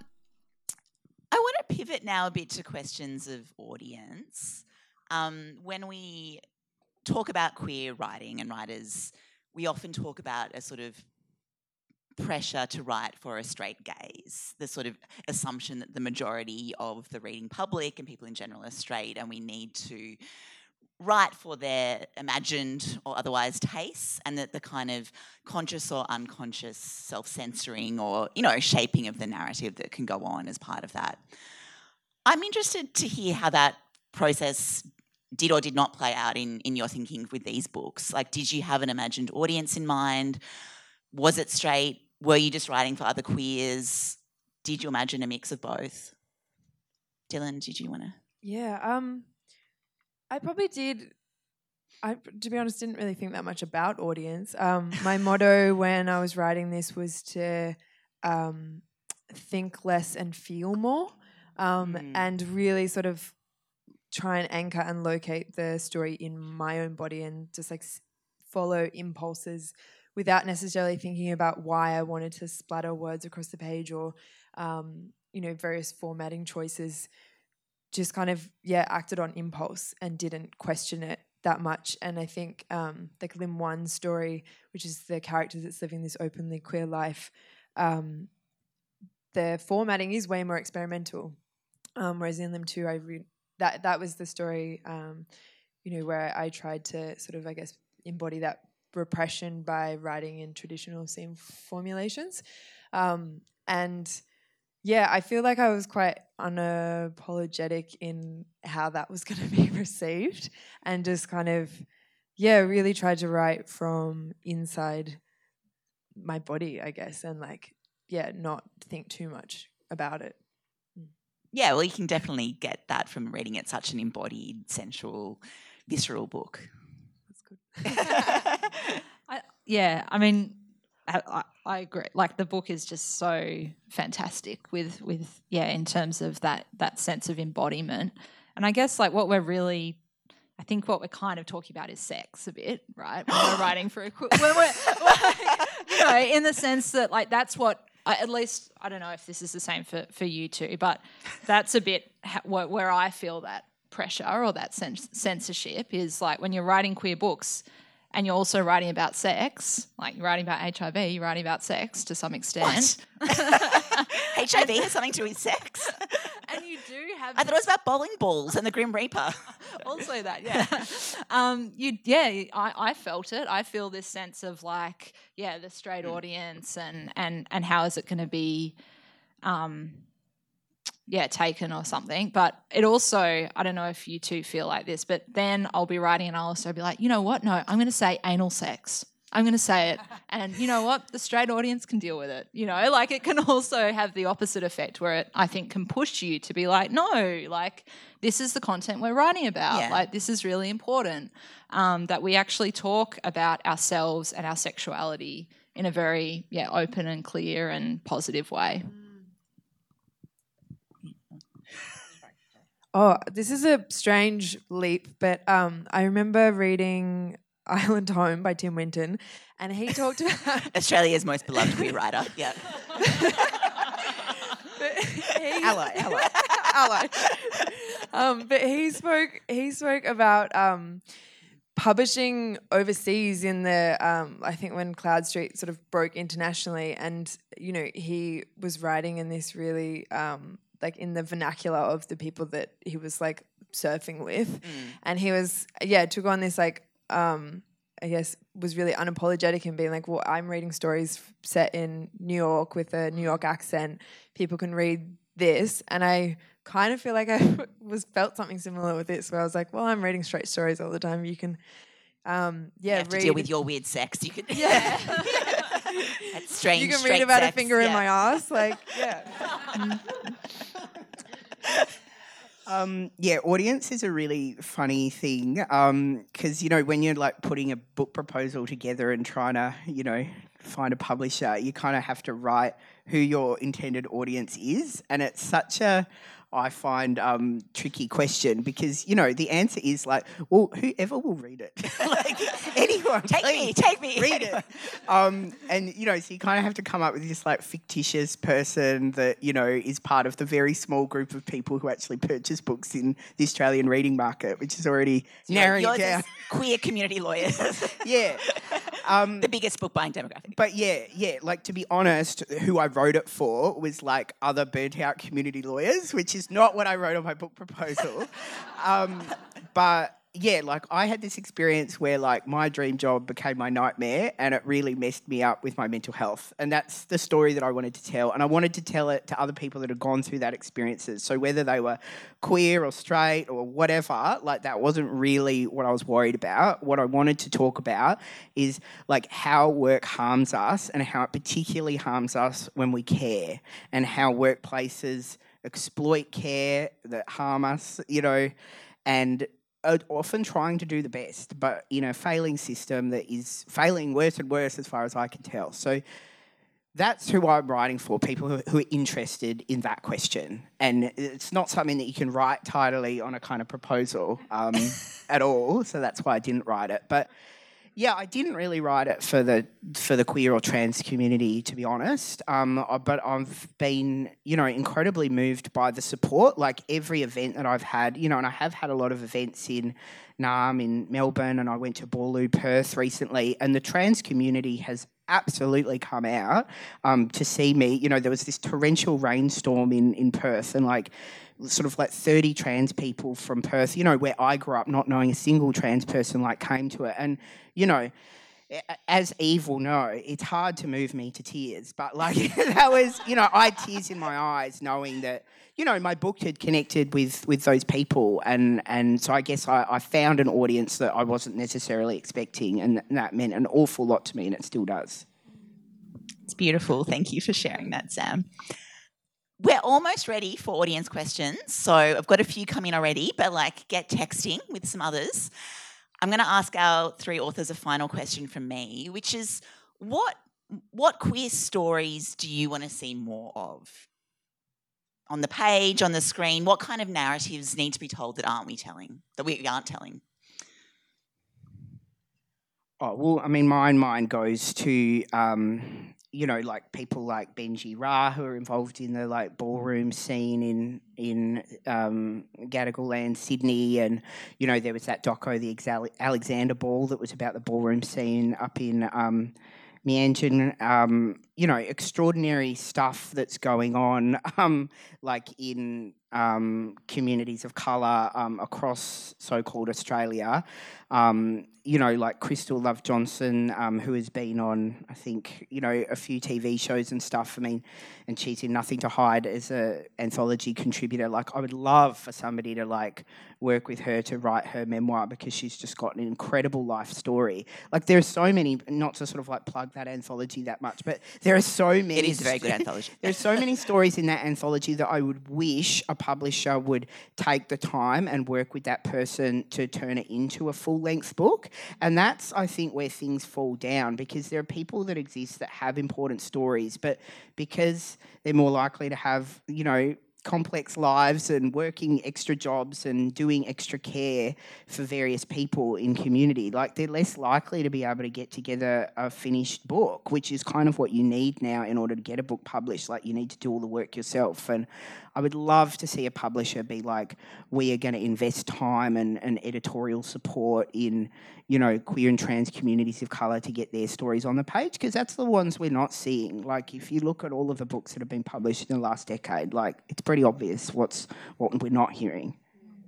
Speaker 2: I want to pivot now a bit to questions of audience. Um, when we talk about queer writing and writers, we often talk about a sort of pressure to write for a straight gaze, the sort of assumption that the majority of the reading public and people in general are straight, and we need to write for their imagined or otherwise tastes, and that the kind of conscious or unconscious self-censoring or, you know, shaping of the narrative that can go on as part of that. I'm interested to hear how that process did or did not play out in, in your thinking with these books. Like, did you have an imagined audience in mind? Was it straight? Were you just writing for other queers? Did you imagine a mix of both? Dylan, did you want to?
Speaker 5: Yeah, um... I probably did. I, to be honest, didn't really think that much about audience. Um, my motto when I was writing this was to um, think less and feel more, um, mm. and really sort of try and anchor and locate the story in my own body and just like follow impulses without necessarily thinking about why I wanted to splatter words across the page or, um, you know, various formatting choices. Just kind of, yeah, acted on impulse and didn't question it that much. And I think um, like Lim One's story, which is the character that's living this openly queer life, um, the formatting is way more experimental. Um, whereas in Lim Two, I re- that that was the story, um, you know, where I tried to sort of, I guess, embody that repression by writing in traditional scene formulations, um, and. Yeah, I feel like I was quite unapologetic in how that was going to be received and just kind of, yeah, really tried to write from inside my body, I guess, and like, yeah, not think too much about it.
Speaker 2: Yeah, well, you can definitely get that from reading it, such an embodied, sensual, visceral book.
Speaker 5: That's good.
Speaker 4: I, yeah, I mean... I, I agree. Like, the book is just so fantastic with, with yeah, in terms of that that sense of embodiment. And I guess, like, what we're really, I think what we're kind of talking about is sex a bit, right? When we're writing for a, when we're, like, you know, in the sense that, like, that's what, I, at least, I don't know if this is the same for, for you too, but that's a bit ha- where I feel that pressure or that sens- censorship is, like, when you're writing queer books, and you're also writing about sex, like you're writing about H I V, you're writing about sex to some extent.
Speaker 2: H I V has something to do with sex?
Speaker 4: And you do have...
Speaker 2: I thought it was about bowling balls and the Grim Reaper.
Speaker 4: Also that, yeah. um, you, yeah, I, I felt it. I feel this sense of like, yeah, the straight audience and, and, and how is it going to be... Um, yeah, taken or something. But it also, I don't know if you two feel like this, but then I'll be writing and I'll also be like, you know what? No, I'm going to say anal sex. I'm going to say it. And you know what? The straight audience can deal with it. You know, like it can also have the opposite effect where it, I think, can push you to be like, no, like this is the content we're writing about.
Speaker 2: Yeah.
Speaker 4: Like this is really important, um, that we actually talk about ourselves and our sexuality in a very, yeah, open and clear and positive way.
Speaker 5: Oh, this is a strange leap, but um, I remember reading Island Home by Tim Winton, and he talked about...
Speaker 2: Australia's most beloved queer writer, yeah.
Speaker 5: but he,
Speaker 2: Ally, ally.
Speaker 5: ally. Um, but he spoke. He spoke about um, publishing overseas in the. Um, I think when Cloud Street sort of broke internationally, and you know he was writing in this really um, like in the vernacular of the people that he was like surfing with, mm. and he was yeah took on this like. Um, I guess, was really unapologetic in being like, well, I'm reading stories set in New York with a New York accent. People can read this. And I kind of feel like I was felt something similar with this where I was like, well, I'm reading straight stories all the time. You can, um, yeah,
Speaker 2: you have
Speaker 5: read.
Speaker 2: to deal with your weird sex. You could,
Speaker 5: yeah.
Speaker 2: That's strange.
Speaker 5: You can read about
Speaker 2: sex.
Speaker 5: a finger
Speaker 2: yeah.
Speaker 5: in my ass. Like, yeah.
Speaker 3: Um, yeah, audience is a really funny thing because, um, you know, when you're like putting a book proposal together and trying to, you know, find a publisher, you kind of have to write who your intended audience is. And it's such a, I find, um, tricky question because, you know, the answer is like, well, whoever will read it. Like anyone.
Speaker 2: Take
Speaker 3: please,
Speaker 2: me, take me.
Speaker 3: Read it. Um, and, you know, so you kind of have to come up with this like fictitious person that, you know, is part of the very small group of people who actually purchase books in the Australian reading market, which is already so narrowing it down.
Speaker 2: Queer community lawyers.
Speaker 3: Yeah. Um,
Speaker 2: the biggest book buying demographic.
Speaker 3: But yeah, yeah, like to be honest, who I wrote it for was like other burnt out community lawyers, which is not what I wrote on my book proposal. um, but yeah, like I had this experience where like my dream job became my nightmare and it really messed me up with my mental health. And that's the story that I wanted to tell. And I wanted to tell it to other people that had gone through that experiences. So whether they were queer or straight or whatever, like that wasn't really what I was worried about. What I wanted to talk about is like how work harms us and how it particularly harms us when we care and how workplaces exploit care that harm us, you know, and are often trying to do the best, but in a failing system that is failing worse and worse as far as I can tell. So that's who I'm writing for, people who, who are interested in that question. And it's not something that you can write tidily on a kind of proposal um, at all, so that's why I didn't write it. But yeah, I didn't really write it for the for the queer or trans community, to be honest. Um, but I've been, you know, incredibly moved by the support. Like every event that I've had, you know, and I have had a lot of events in Naarm, in Melbourne, and I went to Boorloo, Perth recently, and the trans community has absolutely come out um, to see me. You know, there was this torrential rainstorm in, in Perth, and like sort of like thirty trans people from Perth, you know, where I grew up, not knowing a single trans person, like came to it. And, you know, as Eve will know, it's hard to move me to tears. But like that was, you know, I had tears in my eyes knowing that, you know, my book had connected with, with those people. And, and so I guess I, I found an audience that I wasn't necessarily expecting, and that meant an awful lot to me, and it still does.
Speaker 2: It's beautiful. Thank you for sharing that, Sam. We're almost ready for audience questions. So I've got a few coming already, but like get texting with some others. I'm going to ask our three authors a final question from me, which is what what queer stories do you want to see more of? On the page, on the screen, what kind of narratives need to be told that aren't we telling, that we aren't telling?
Speaker 3: Oh, well, I mean, my mind goes to, um, you know, like people like Benji Ra, who are involved in the like ballroom scene in in um, Gadigal Land, Sydney, and you know there was that doco, the Ex- Alexander Ball, that was about the ballroom scene up in um, Meanjin. Um, you know, extraordinary stuff that's going on, um, like in um, communities of colour um, across so-called Australia. Um, you know, like Crystal Love Johnson, um, who has been on, I think, you know, a few T V shows and stuff. I mean, and she's in Nothing to Hide as a anthology contributor. Like, I would love for somebody to, like, work with her to write her memoir because she's just got an incredible life story. Like, there are so many, not to sort of, like, plug that anthology that much, but there are so many...
Speaker 2: It is a very good anthology.
Speaker 3: There are so many stories in that anthology that I would wish a publisher would take the time and work with that person to turn it into a full-length book. And that's, I think, where things fall down, because there are people that exist that have important stories, but because they're more likely to have, you know, complex lives and working extra jobs and doing extra care for various people in community, like they're less likely to be able to get together a finished book, which is kind of what you need now in order to get a book published. Like you need to do all the work yourself. And I would love to see a publisher be like, we are going to invest time and, and editorial support in, you know, queer and trans communities of colour to get their stories on the page, because that's the ones we're not seeing. Like if you look at all of the books that have been published in the last decade, like it's pretty obvious what's what we're not hearing.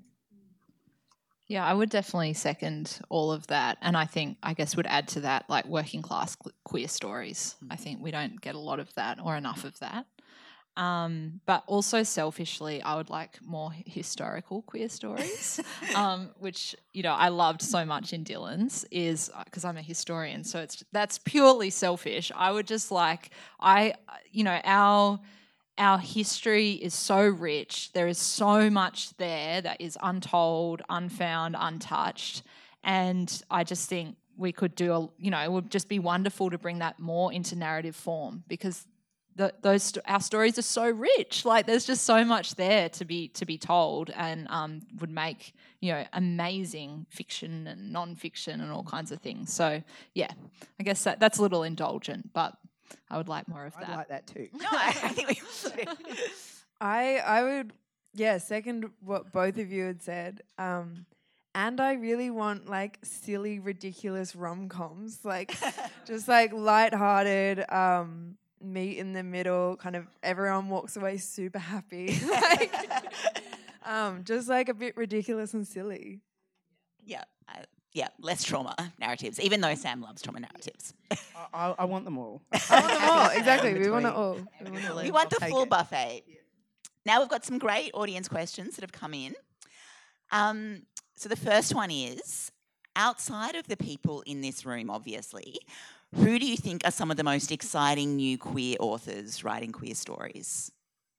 Speaker 4: Yeah, I would definitely second all of that. And I think, I guess, would add to that, like working class queer stories. I think we don't get a lot of that or enough of that. Um, but also selfishly, I would like more historical queer stories, um, which, you know, I loved so much in Dylan's is because I'm a historian. So it's that's purely selfish. I would just like, I, you know, our... Our history is so rich. There is so much there that is untold, unfound, untouched. And I just think we could do, a, you know, it would just be wonderful to bring that more into narrative form because the, those our stories are so rich. Like there's just so much there to be to be told, and um, would make, you know, amazing fiction and non-fiction and all kinds of things. So yeah, I guess that that's a little indulgent, but I would like more of that.
Speaker 3: I'd like that too.
Speaker 2: No, I, I think we should.
Speaker 5: I I would yeah second what both of you had said. Um, and I really want like silly, ridiculous rom-coms, like just like lighthearted, um, meet in the middle, kind of everyone walks away super happy, like um, just like a bit ridiculous and silly.
Speaker 2: Yeah. I, Yeah, less trauma narratives, even though Sam loves trauma narratives.
Speaker 3: I, I, I want them all.
Speaker 5: I want them all, exactly. We want it all. We want it all.
Speaker 2: We want the
Speaker 3: I'll take
Speaker 2: full
Speaker 3: it.
Speaker 2: buffet. Now we've got some great audience questions that have come in. Um, so the first one is, outside of the people in this room, obviously, who do you think are some of the most exciting new queer authors writing queer stories?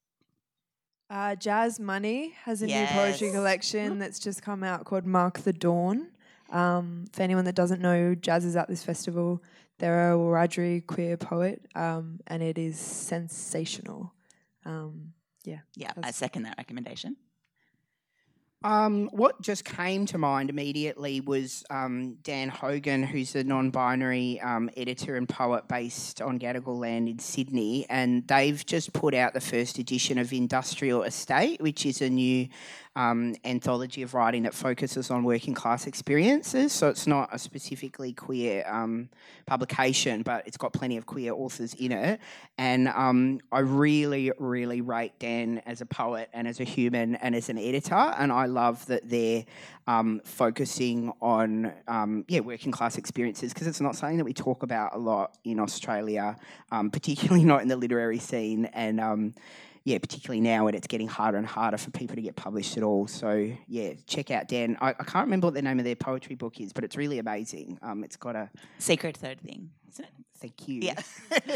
Speaker 5: Uh, Jazz Money has a
Speaker 2: Yes.
Speaker 5: new poetry collection that's just come out called Mark the Dawn. Um, for anyone that doesn't know, Jazz is at this festival. They're a Wiradjuri queer poet, um, and it is sensational. Um, yeah.
Speaker 2: Yeah, I
Speaker 5: That's-
Speaker 2: second that recommendation.
Speaker 3: Um, what just came to mind immediately was um, Dan Hogan, who's a non-binary um, editor and poet based on Gadigal land in Sydney, and they've just put out the first edition of Industrial Estate, which is a new um, anthology of writing that focuses on working class experiences. So it's not a specifically queer um, publication, but it's got plenty of queer authors in it. And um, I really, really rate Dan as a poet and as a human and as an editor, and I love that they're um, focusing on um, yeah working class experiences, because it's not something that we talk about a lot in Australia, um, particularly not in the literary scene, and um, yeah, particularly now when it's getting harder and harder for people to get published at all. So yeah, check out Dan. I, I can't remember what the name of their poetry book is, but it's really amazing. Um, it's got a
Speaker 2: Secret third thing, isn't it?
Speaker 3: thank you.
Speaker 2: Yeah.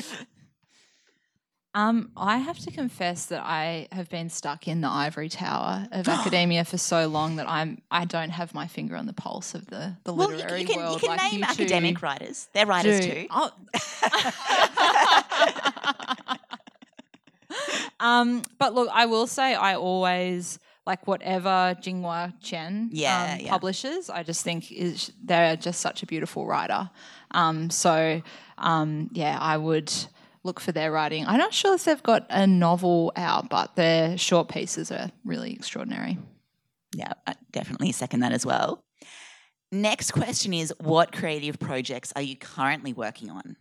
Speaker 4: Um, I have to confess that I have been stuck in the ivory tower of academia for so long that I'm I don't have my finger on the pulse of the, the
Speaker 2: Well, you,
Speaker 4: literary
Speaker 2: you can,
Speaker 4: world.
Speaker 2: you can
Speaker 4: like
Speaker 2: name
Speaker 4: you two
Speaker 2: academic writers. They're writers
Speaker 4: do.
Speaker 2: too.
Speaker 4: Oh. um, but look, I will say I always like whatever Jinghua Chen
Speaker 2: Yeah,
Speaker 4: um,
Speaker 2: yeah.
Speaker 4: publishes. I just think is they're just such a beautiful writer. Um, so um, yeah, I would look for their writing. I'm not sure if they've got a novel out, but their short pieces are really extraordinary.
Speaker 2: Yeah, I definitely second that as well. Next question is, what creative projects are you currently working on?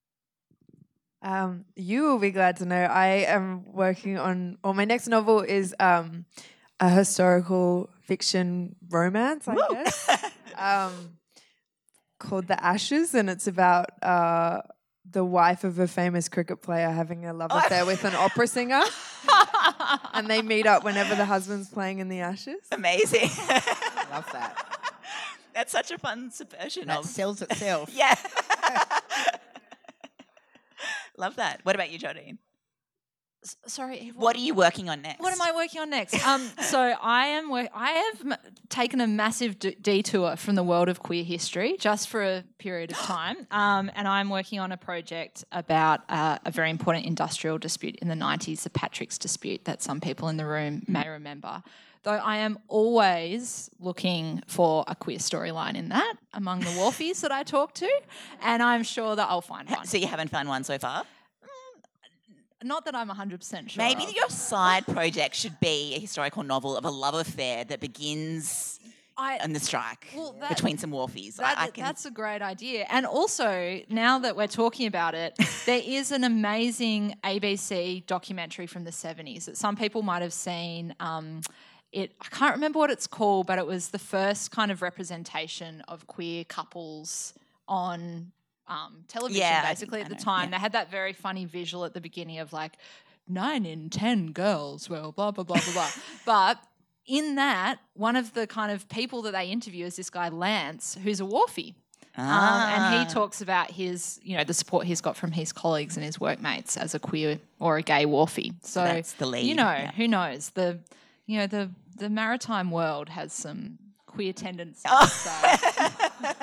Speaker 5: Um, you will be glad to know I am working on, or my next novel is um, a historical fiction romance, I
Speaker 2: Woo!
Speaker 5: guess, um, called The Ashes, and it's about uh, the wife of a famous cricket player having a love affair with an opera singer, and they meet up whenever the husband's playing in the Ashes.
Speaker 2: Amazing.
Speaker 3: I love that.
Speaker 2: That's such a fun subversion
Speaker 3: That
Speaker 2: of...
Speaker 3: sells itself.
Speaker 2: Yeah. Love that. What about you, Jodine?
Speaker 4: S- sorry.
Speaker 2: What are you working on next?
Speaker 4: What am I working on next? Um, so I am. Work- I have m- taken a massive d- detour from the world of queer history just for a period of time, um, and I'm working on a project about uh, a very important industrial dispute in the nineties, the Patrick's dispute, that some people in the room may remember. Though I am always looking for a queer storyline in that among the wharfies that I talk to, and I'm sure that I'll find one.
Speaker 2: So you haven't found one so far?
Speaker 4: Not that I'm one hundred percent sure
Speaker 2: Maybe
Speaker 4: of.
Speaker 2: your side project should be a historical novel of a love affair that begins
Speaker 4: I,
Speaker 2: on the strike
Speaker 4: Well, that-
Speaker 2: between some wharfies.
Speaker 4: That,
Speaker 2: I, I can,
Speaker 4: That's a great idea. And also, now that we're talking about it, there is an amazing A B C documentary from the seventies that some people might have seen. Um, it I can't remember what it's called, but it was the first kind of representation of queer couples on um, television,
Speaker 2: Yeah, I
Speaker 4: basically,
Speaker 2: think
Speaker 4: at
Speaker 2: I
Speaker 4: the
Speaker 2: know,
Speaker 4: time.
Speaker 2: yeah.
Speaker 4: They had that very funny visual at the beginning of like, nine in ten girls, well, blah, blah, blah, blah, blah. But in that, one of the kind of people that they interview is this guy, Lance, who's a wharfie.
Speaker 2: Ah.
Speaker 4: Um, and he talks about his, you know, the support he's got from his colleagues and his workmates as a queer or a gay wharfie. So,
Speaker 2: that's the lead,
Speaker 4: you know,
Speaker 2: yeah.
Speaker 4: who knows? The, you know, the the maritime world has some queer tendencies.
Speaker 2: Oh.
Speaker 4: So.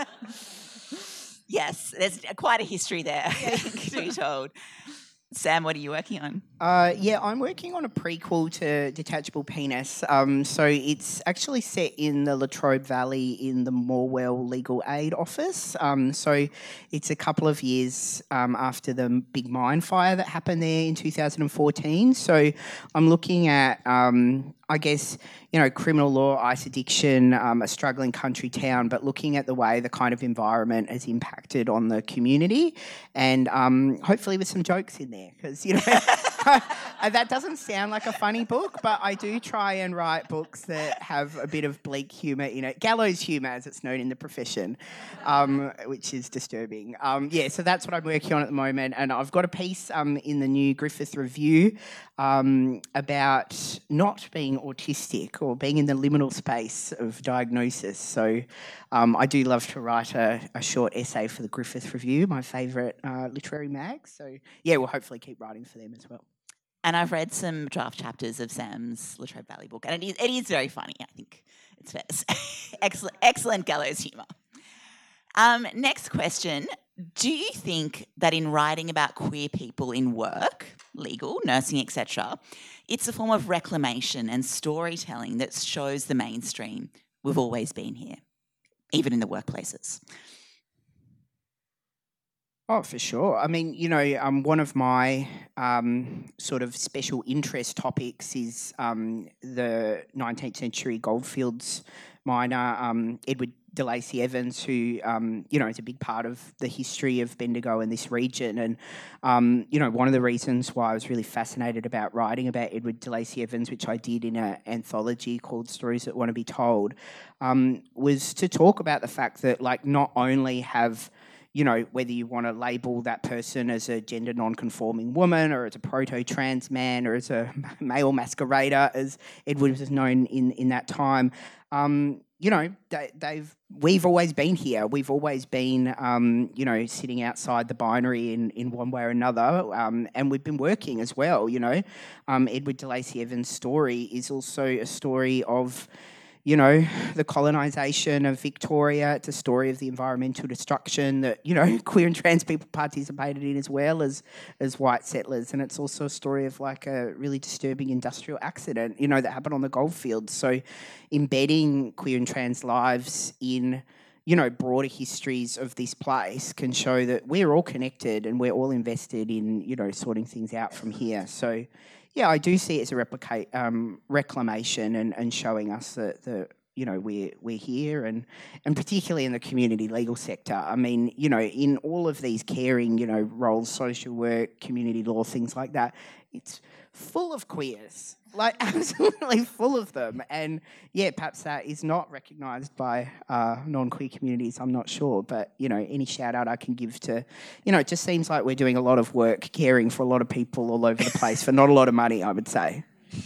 Speaker 2: Yes, there's quite a history there to be told. Sam, what are you working on?
Speaker 3: Uh, yeah, I'm working on a prequel to Detachable Penis. Um, so it's actually set in the Latrobe Valley in the Morwell Legal Aid Office. Um, so it's a couple of years um, after the big mine fire that happened there in two thousand fourteen. So I'm looking at, um, I guess, you know, criminal law, ice addiction, um, a struggling country town, but looking at the way the kind of environment has impacted on the community, and um, hopefully with some jokes in there, because, you know, that doesn't sound like a funny book, but I do try and write books that have a bit of bleak humour in it, gallows humour as it's known in the profession, um, which is disturbing. Um, yeah, so that's what I'm working on at the moment, and I've got a piece um, in the new Griffith Review um, about not being autistic or being in the liminal space of diagnosis. So um, I do love to write a, a short essay for the Griffith Review, my favourite uh, literary mag. So yeah, we'll hopefully keep writing for them as well.
Speaker 2: And I've read some draft chapters of Sam's Latrobe Valley book, and it is, it is very funny, I think it's fair to say. excellent, excellent gallows humour. Um, next question. Do you think that in writing about queer people in work, legal, nursing, et cetera, it's a form of reclamation and storytelling that shows the mainstream we've always been here, even in the workplaces?
Speaker 3: Oh, for sure. I mean, you know, um, one of my um, sort of special interest topics is um, the nineteenth century goldfields miner, um, Edward de Lacy Evans, who, um, you know, is a big part of the history of Bendigo and this region. And, um, you know, one of the reasons why I was really fascinated about writing about Edward de Lacy Evans, which I did in an anthology called Stories That Want to Be Told, um, was to talk about the fact that, like, not only have, you know, whether you want to label that person as a gender non-conforming woman or as a proto-trans man or as a male masquerader, as Edward was known in, in that time, um, you know, they, they've we've always been here. We've always been, um, you know, sitting outside the binary in, in one way or another, um, and we've been working as well, you know. Um, Edward de Lacy Evans' story is also a story of, you know, the colonisation of Victoria. It's a story of the environmental destruction that, you know, queer and trans people participated in as well as as white settlers. And it's also a story of like a really disturbing industrial accident, you know, that happened on the goldfields. So embedding queer and trans lives in, you know, broader histories of this place can show that we're all connected and we're all invested in, you know, sorting things out from here. So yeah, I do see it as a replicate, um, reclamation and, and showing us that, that you know, we're, we're here, and, and particularly in the community legal sector. I mean, you know, in all of these caring, you know, roles, social work, community law, things like that, it's full of queers, like absolutely full of them. And yeah, perhaps that is not recognised by uh, non-queer communities, I'm not sure. But, you know, any shout out I can give to, you know, it just seems like we're doing a lot of work caring for a lot of people all over the place for not a lot of money, I would say.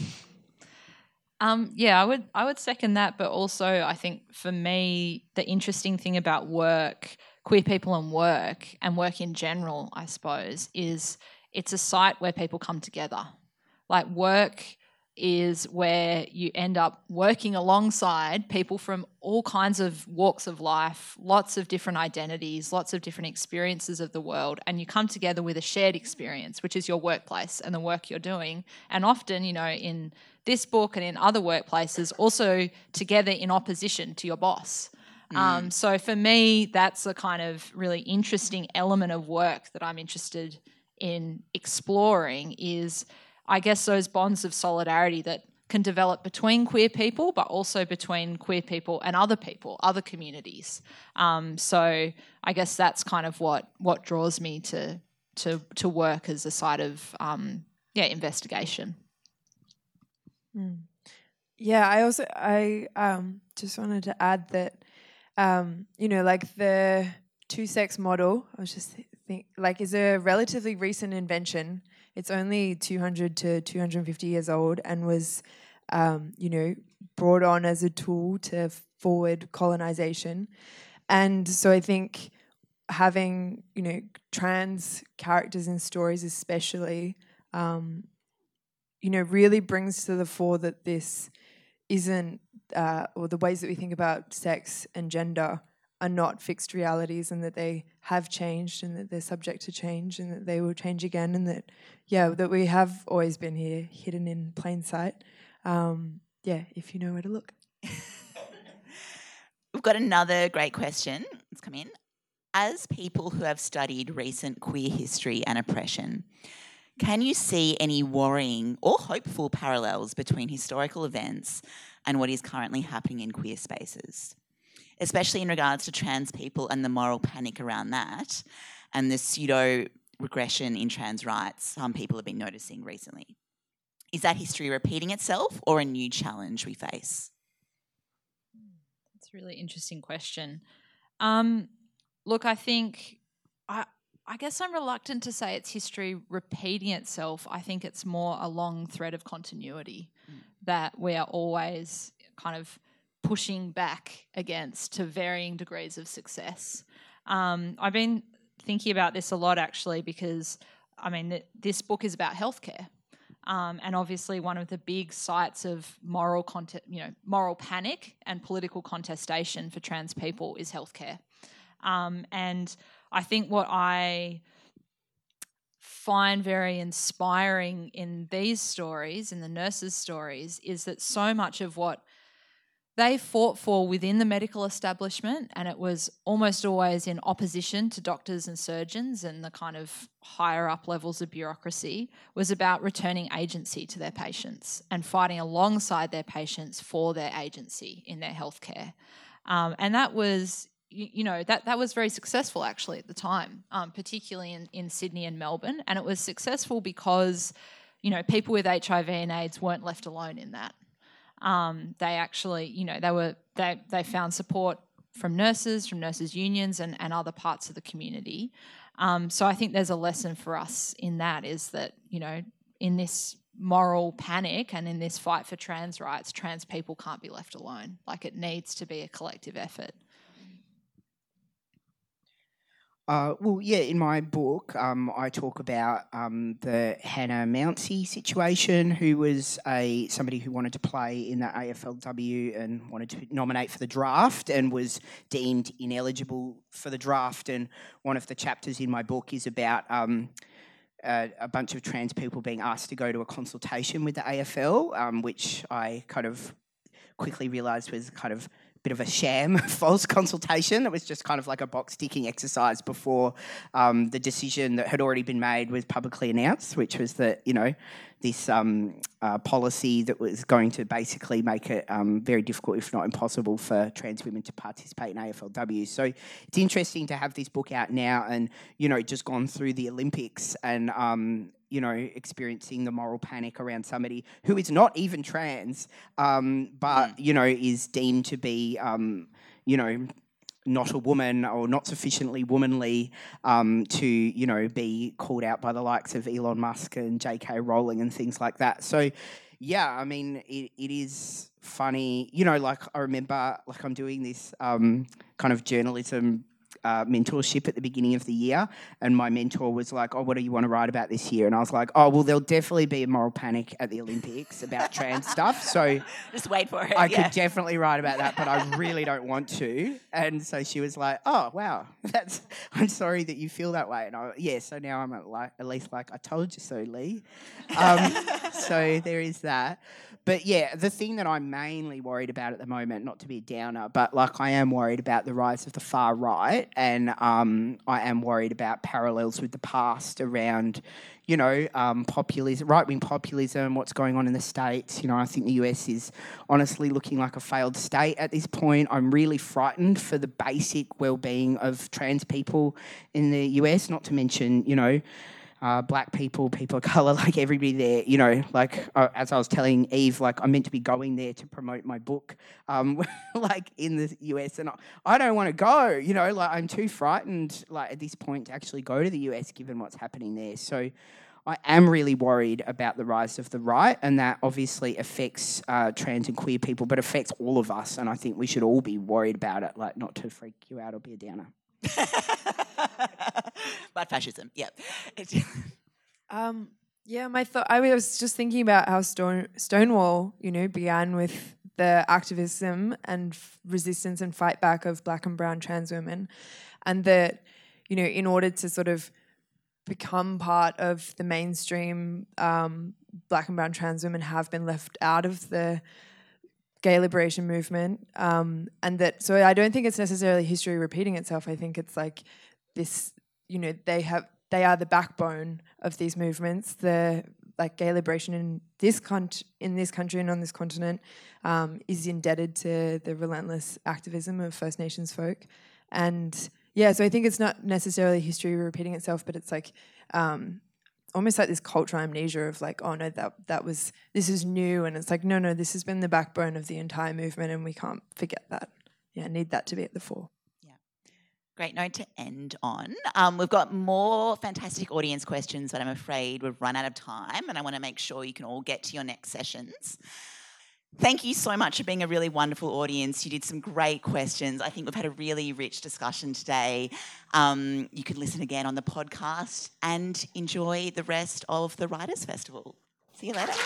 Speaker 4: Um, yeah, I would I would second that, but also I think for me the interesting thing about work, queer people and work, and work in general, I suppose, is it's a site where people come together. Like work is where you end up working alongside people from all kinds of walks of life, lots of different identities, lots of different experiences of the world, and you come together with a shared experience, which is your workplace and the work you're doing. And often, you know, in this book and in other workplaces, also together in opposition to your boss. Mm. Um, so for me, that's a kind of really interesting element of work that I'm interested in exploring is, I guess, those bonds of solidarity that can develop between queer people, but also between queer people and other people, other communities. Um, so I guess that's kind of what what draws me to to to work as a side of um, yeah investigation.
Speaker 5: Mm. Yeah, I also I um, just wanted to add that um, you know, like the two-sex model. I was just think like is a relatively recent invention. It's only two hundred to two hundred fifty years old and was, um, you know, brought on as a tool to forward colonization. And so I think having, you know, trans characters in stories especially, um, you know, really brings to the fore that this isn't, uh, or the ways that we think about sex and gender are not fixed realities, and that they have changed and that they're subject to change and that they will change again, and that, yeah, that we have always been here, hidden in plain sight. Um, yeah, if you know where to look.
Speaker 2: We've got another great question. Let's come in. As people who have studied recent queer history and oppression, can you see any worrying or hopeful parallels between historical events and what is currently happening in queer spaces? Especially in regards to trans people and the moral panic around that and the pseudo-regression in trans rights some people have been noticing recently. Is that history repeating itself or a new challenge we face?
Speaker 4: That's a really interesting question. Um, look, I think, I, I guess I'm reluctant to say it's history repeating itself. I think it's more a long thread of continuity mm. that we are always kind of pushing back against to varying degrees of success. Um, I've been thinking about this a lot actually because, I mean, th- this book is about healthcare. Um, and obviously one of the big sites of moral conte- you know, moral panic and political contestation for trans people is healthcare. Um, and I think what I find very inspiring in these stories, in the nurses' stories, is that so much of what they fought for within the medical establishment, and it was almost always in opposition to doctors and surgeons and the kind of higher up levels of bureaucracy, was about returning agency to their patients and fighting alongside their patients for their agency in their healthcare. Um, and that was, you, you know, that, that was very successful actually at the time, um, particularly in, in Sydney and Melbourne. And it was successful because, you know, people with H I V and AIDS weren't left alone in that. Um, they actually, you know, they were they they found support from nurses, from nurses' unions, and, and other parts of the community. Um, so I think there's a lesson for us in that, is that, you know, in this moral panic and in this fight for trans rights, trans people can't be left alone. Like, it needs to be a collective effort.
Speaker 3: Uh, well, yeah, in my book, um, I talk about um, the Hannah Mouncey situation, who was a somebody who wanted to play in the A F L W and wanted to nominate for the draft and was deemed ineligible for the draft. And one of the chapters in my book is about um, a, a bunch of trans people being asked to go to a consultation with the A F L, um, which I kind of quickly realised was kind of bit of a sham, false consultation. It was just kind of like a box-ticking exercise before um, the decision that had already been made was publicly announced, which was that, you know, this um, uh, policy that was going to basically make it um, very difficult, if not impossible, for trans women to participate in A F L W. So it's interesting to have this book out now and, you know, just gone through the Olympics and, um, you know, experiencing the moral panic around somebody who is not even trans, um, but, you know, is deemed to be, um, you know, not a woman or not sufficiently womanly um, to, you know, be called out by the likes of Elon Musk and J K Rowling and things like that. So, yeah, I mean, it, it is funny. You know, like I remember, like I'm doing this um, kind of journalism uh, mentorship at the beginning of the year, and my mentor was like, "Oh, what do you want to write about this year?" And I was like, "Oh, well, there'll definitely be a moral panic at the Olympics about trans stuff, so
Speaker 2: just wait for it."
Speaker 3: I
Speaker 2: yeah.
Speaker 3: could definitely write about that, but I really don't want to." And so she was like, "Oh, wow, that's. I'm sorry that you feel that way." And I, yeah, so now I'm at, like, at least like, "I told you so, Lee." Um, so there is that. But yeah, the thing that I'm mainly worried about at the moment, not to be a downer, but like I am worried about the rise of the far right, and um, I am worried about parallels with the past around, you know, um, populism, right-wing populism, what's going on in the States. You know, I think the U S is honestly looking like a failed state at this point. I'm really frightened for the basic well-being of trans people in the U S, not to mention, you know, Uh, black people, people of colour, like everybody there, you know, like uh, as I was telling Eve, like I'm meant to be going there to promote my book, um, like in the U S, and I, I don't want to go, you know, like I'm too frightened, like at this point, to actually go to the U S given what's happening there. So I am really worried about the rise of the right, and that obviously affects uh, trans and queer people, but affects all of us, and I think we should all be worried about it, like not to freak you out or be a downer.
Speaker 2: But fascism, yeah.
Speaker 5: Um, yeah, my thought. I was just thinking about how Stone, Stonewall, you know, began with the activism and f- resistance and fight back of black and brown trans women, and that, you know, in order to sort of become part of the mainstream, um, black and brown trans women have been left out of the gay liberation movement, um, and that. So I don't think it's necessarily history repeating itself. I think it's like this. You know, they have they are the backbone of these movements. The like gay liberation in this con- in this country and on this continent um, is indebted to the relentless activism of First Nations folk, and yeah, so I think it's not necessarily history repeating itself, but it's like um, almost like this cultural amnesia of like, oh no, that that was this is new, and it's like no, no, this has been the backbone of the entire movement, and we can't forget that. Yeah, need that to be at the fore.
Speaker 2: Great note to end on. Um, we've got more fantastic audience questions, but I'm afraid we've run out of time, and I want to make sure you can all get to your next sessions. Thank you so much for being a really wonderful audience. You did some great questions. I think we've had a really rich discussion today. Um, you can listen again on the podcast and enjoy the rest of the Writers' Festival. See you later.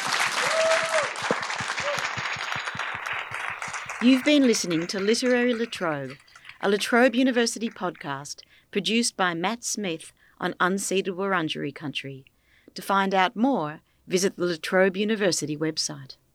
Speaker 1: You've been listening to Literary La Trobe, a La Trobe University podcast produced by Matt Smith on unceded Wurundjeri country. To find out more, visit the La Trobe University website.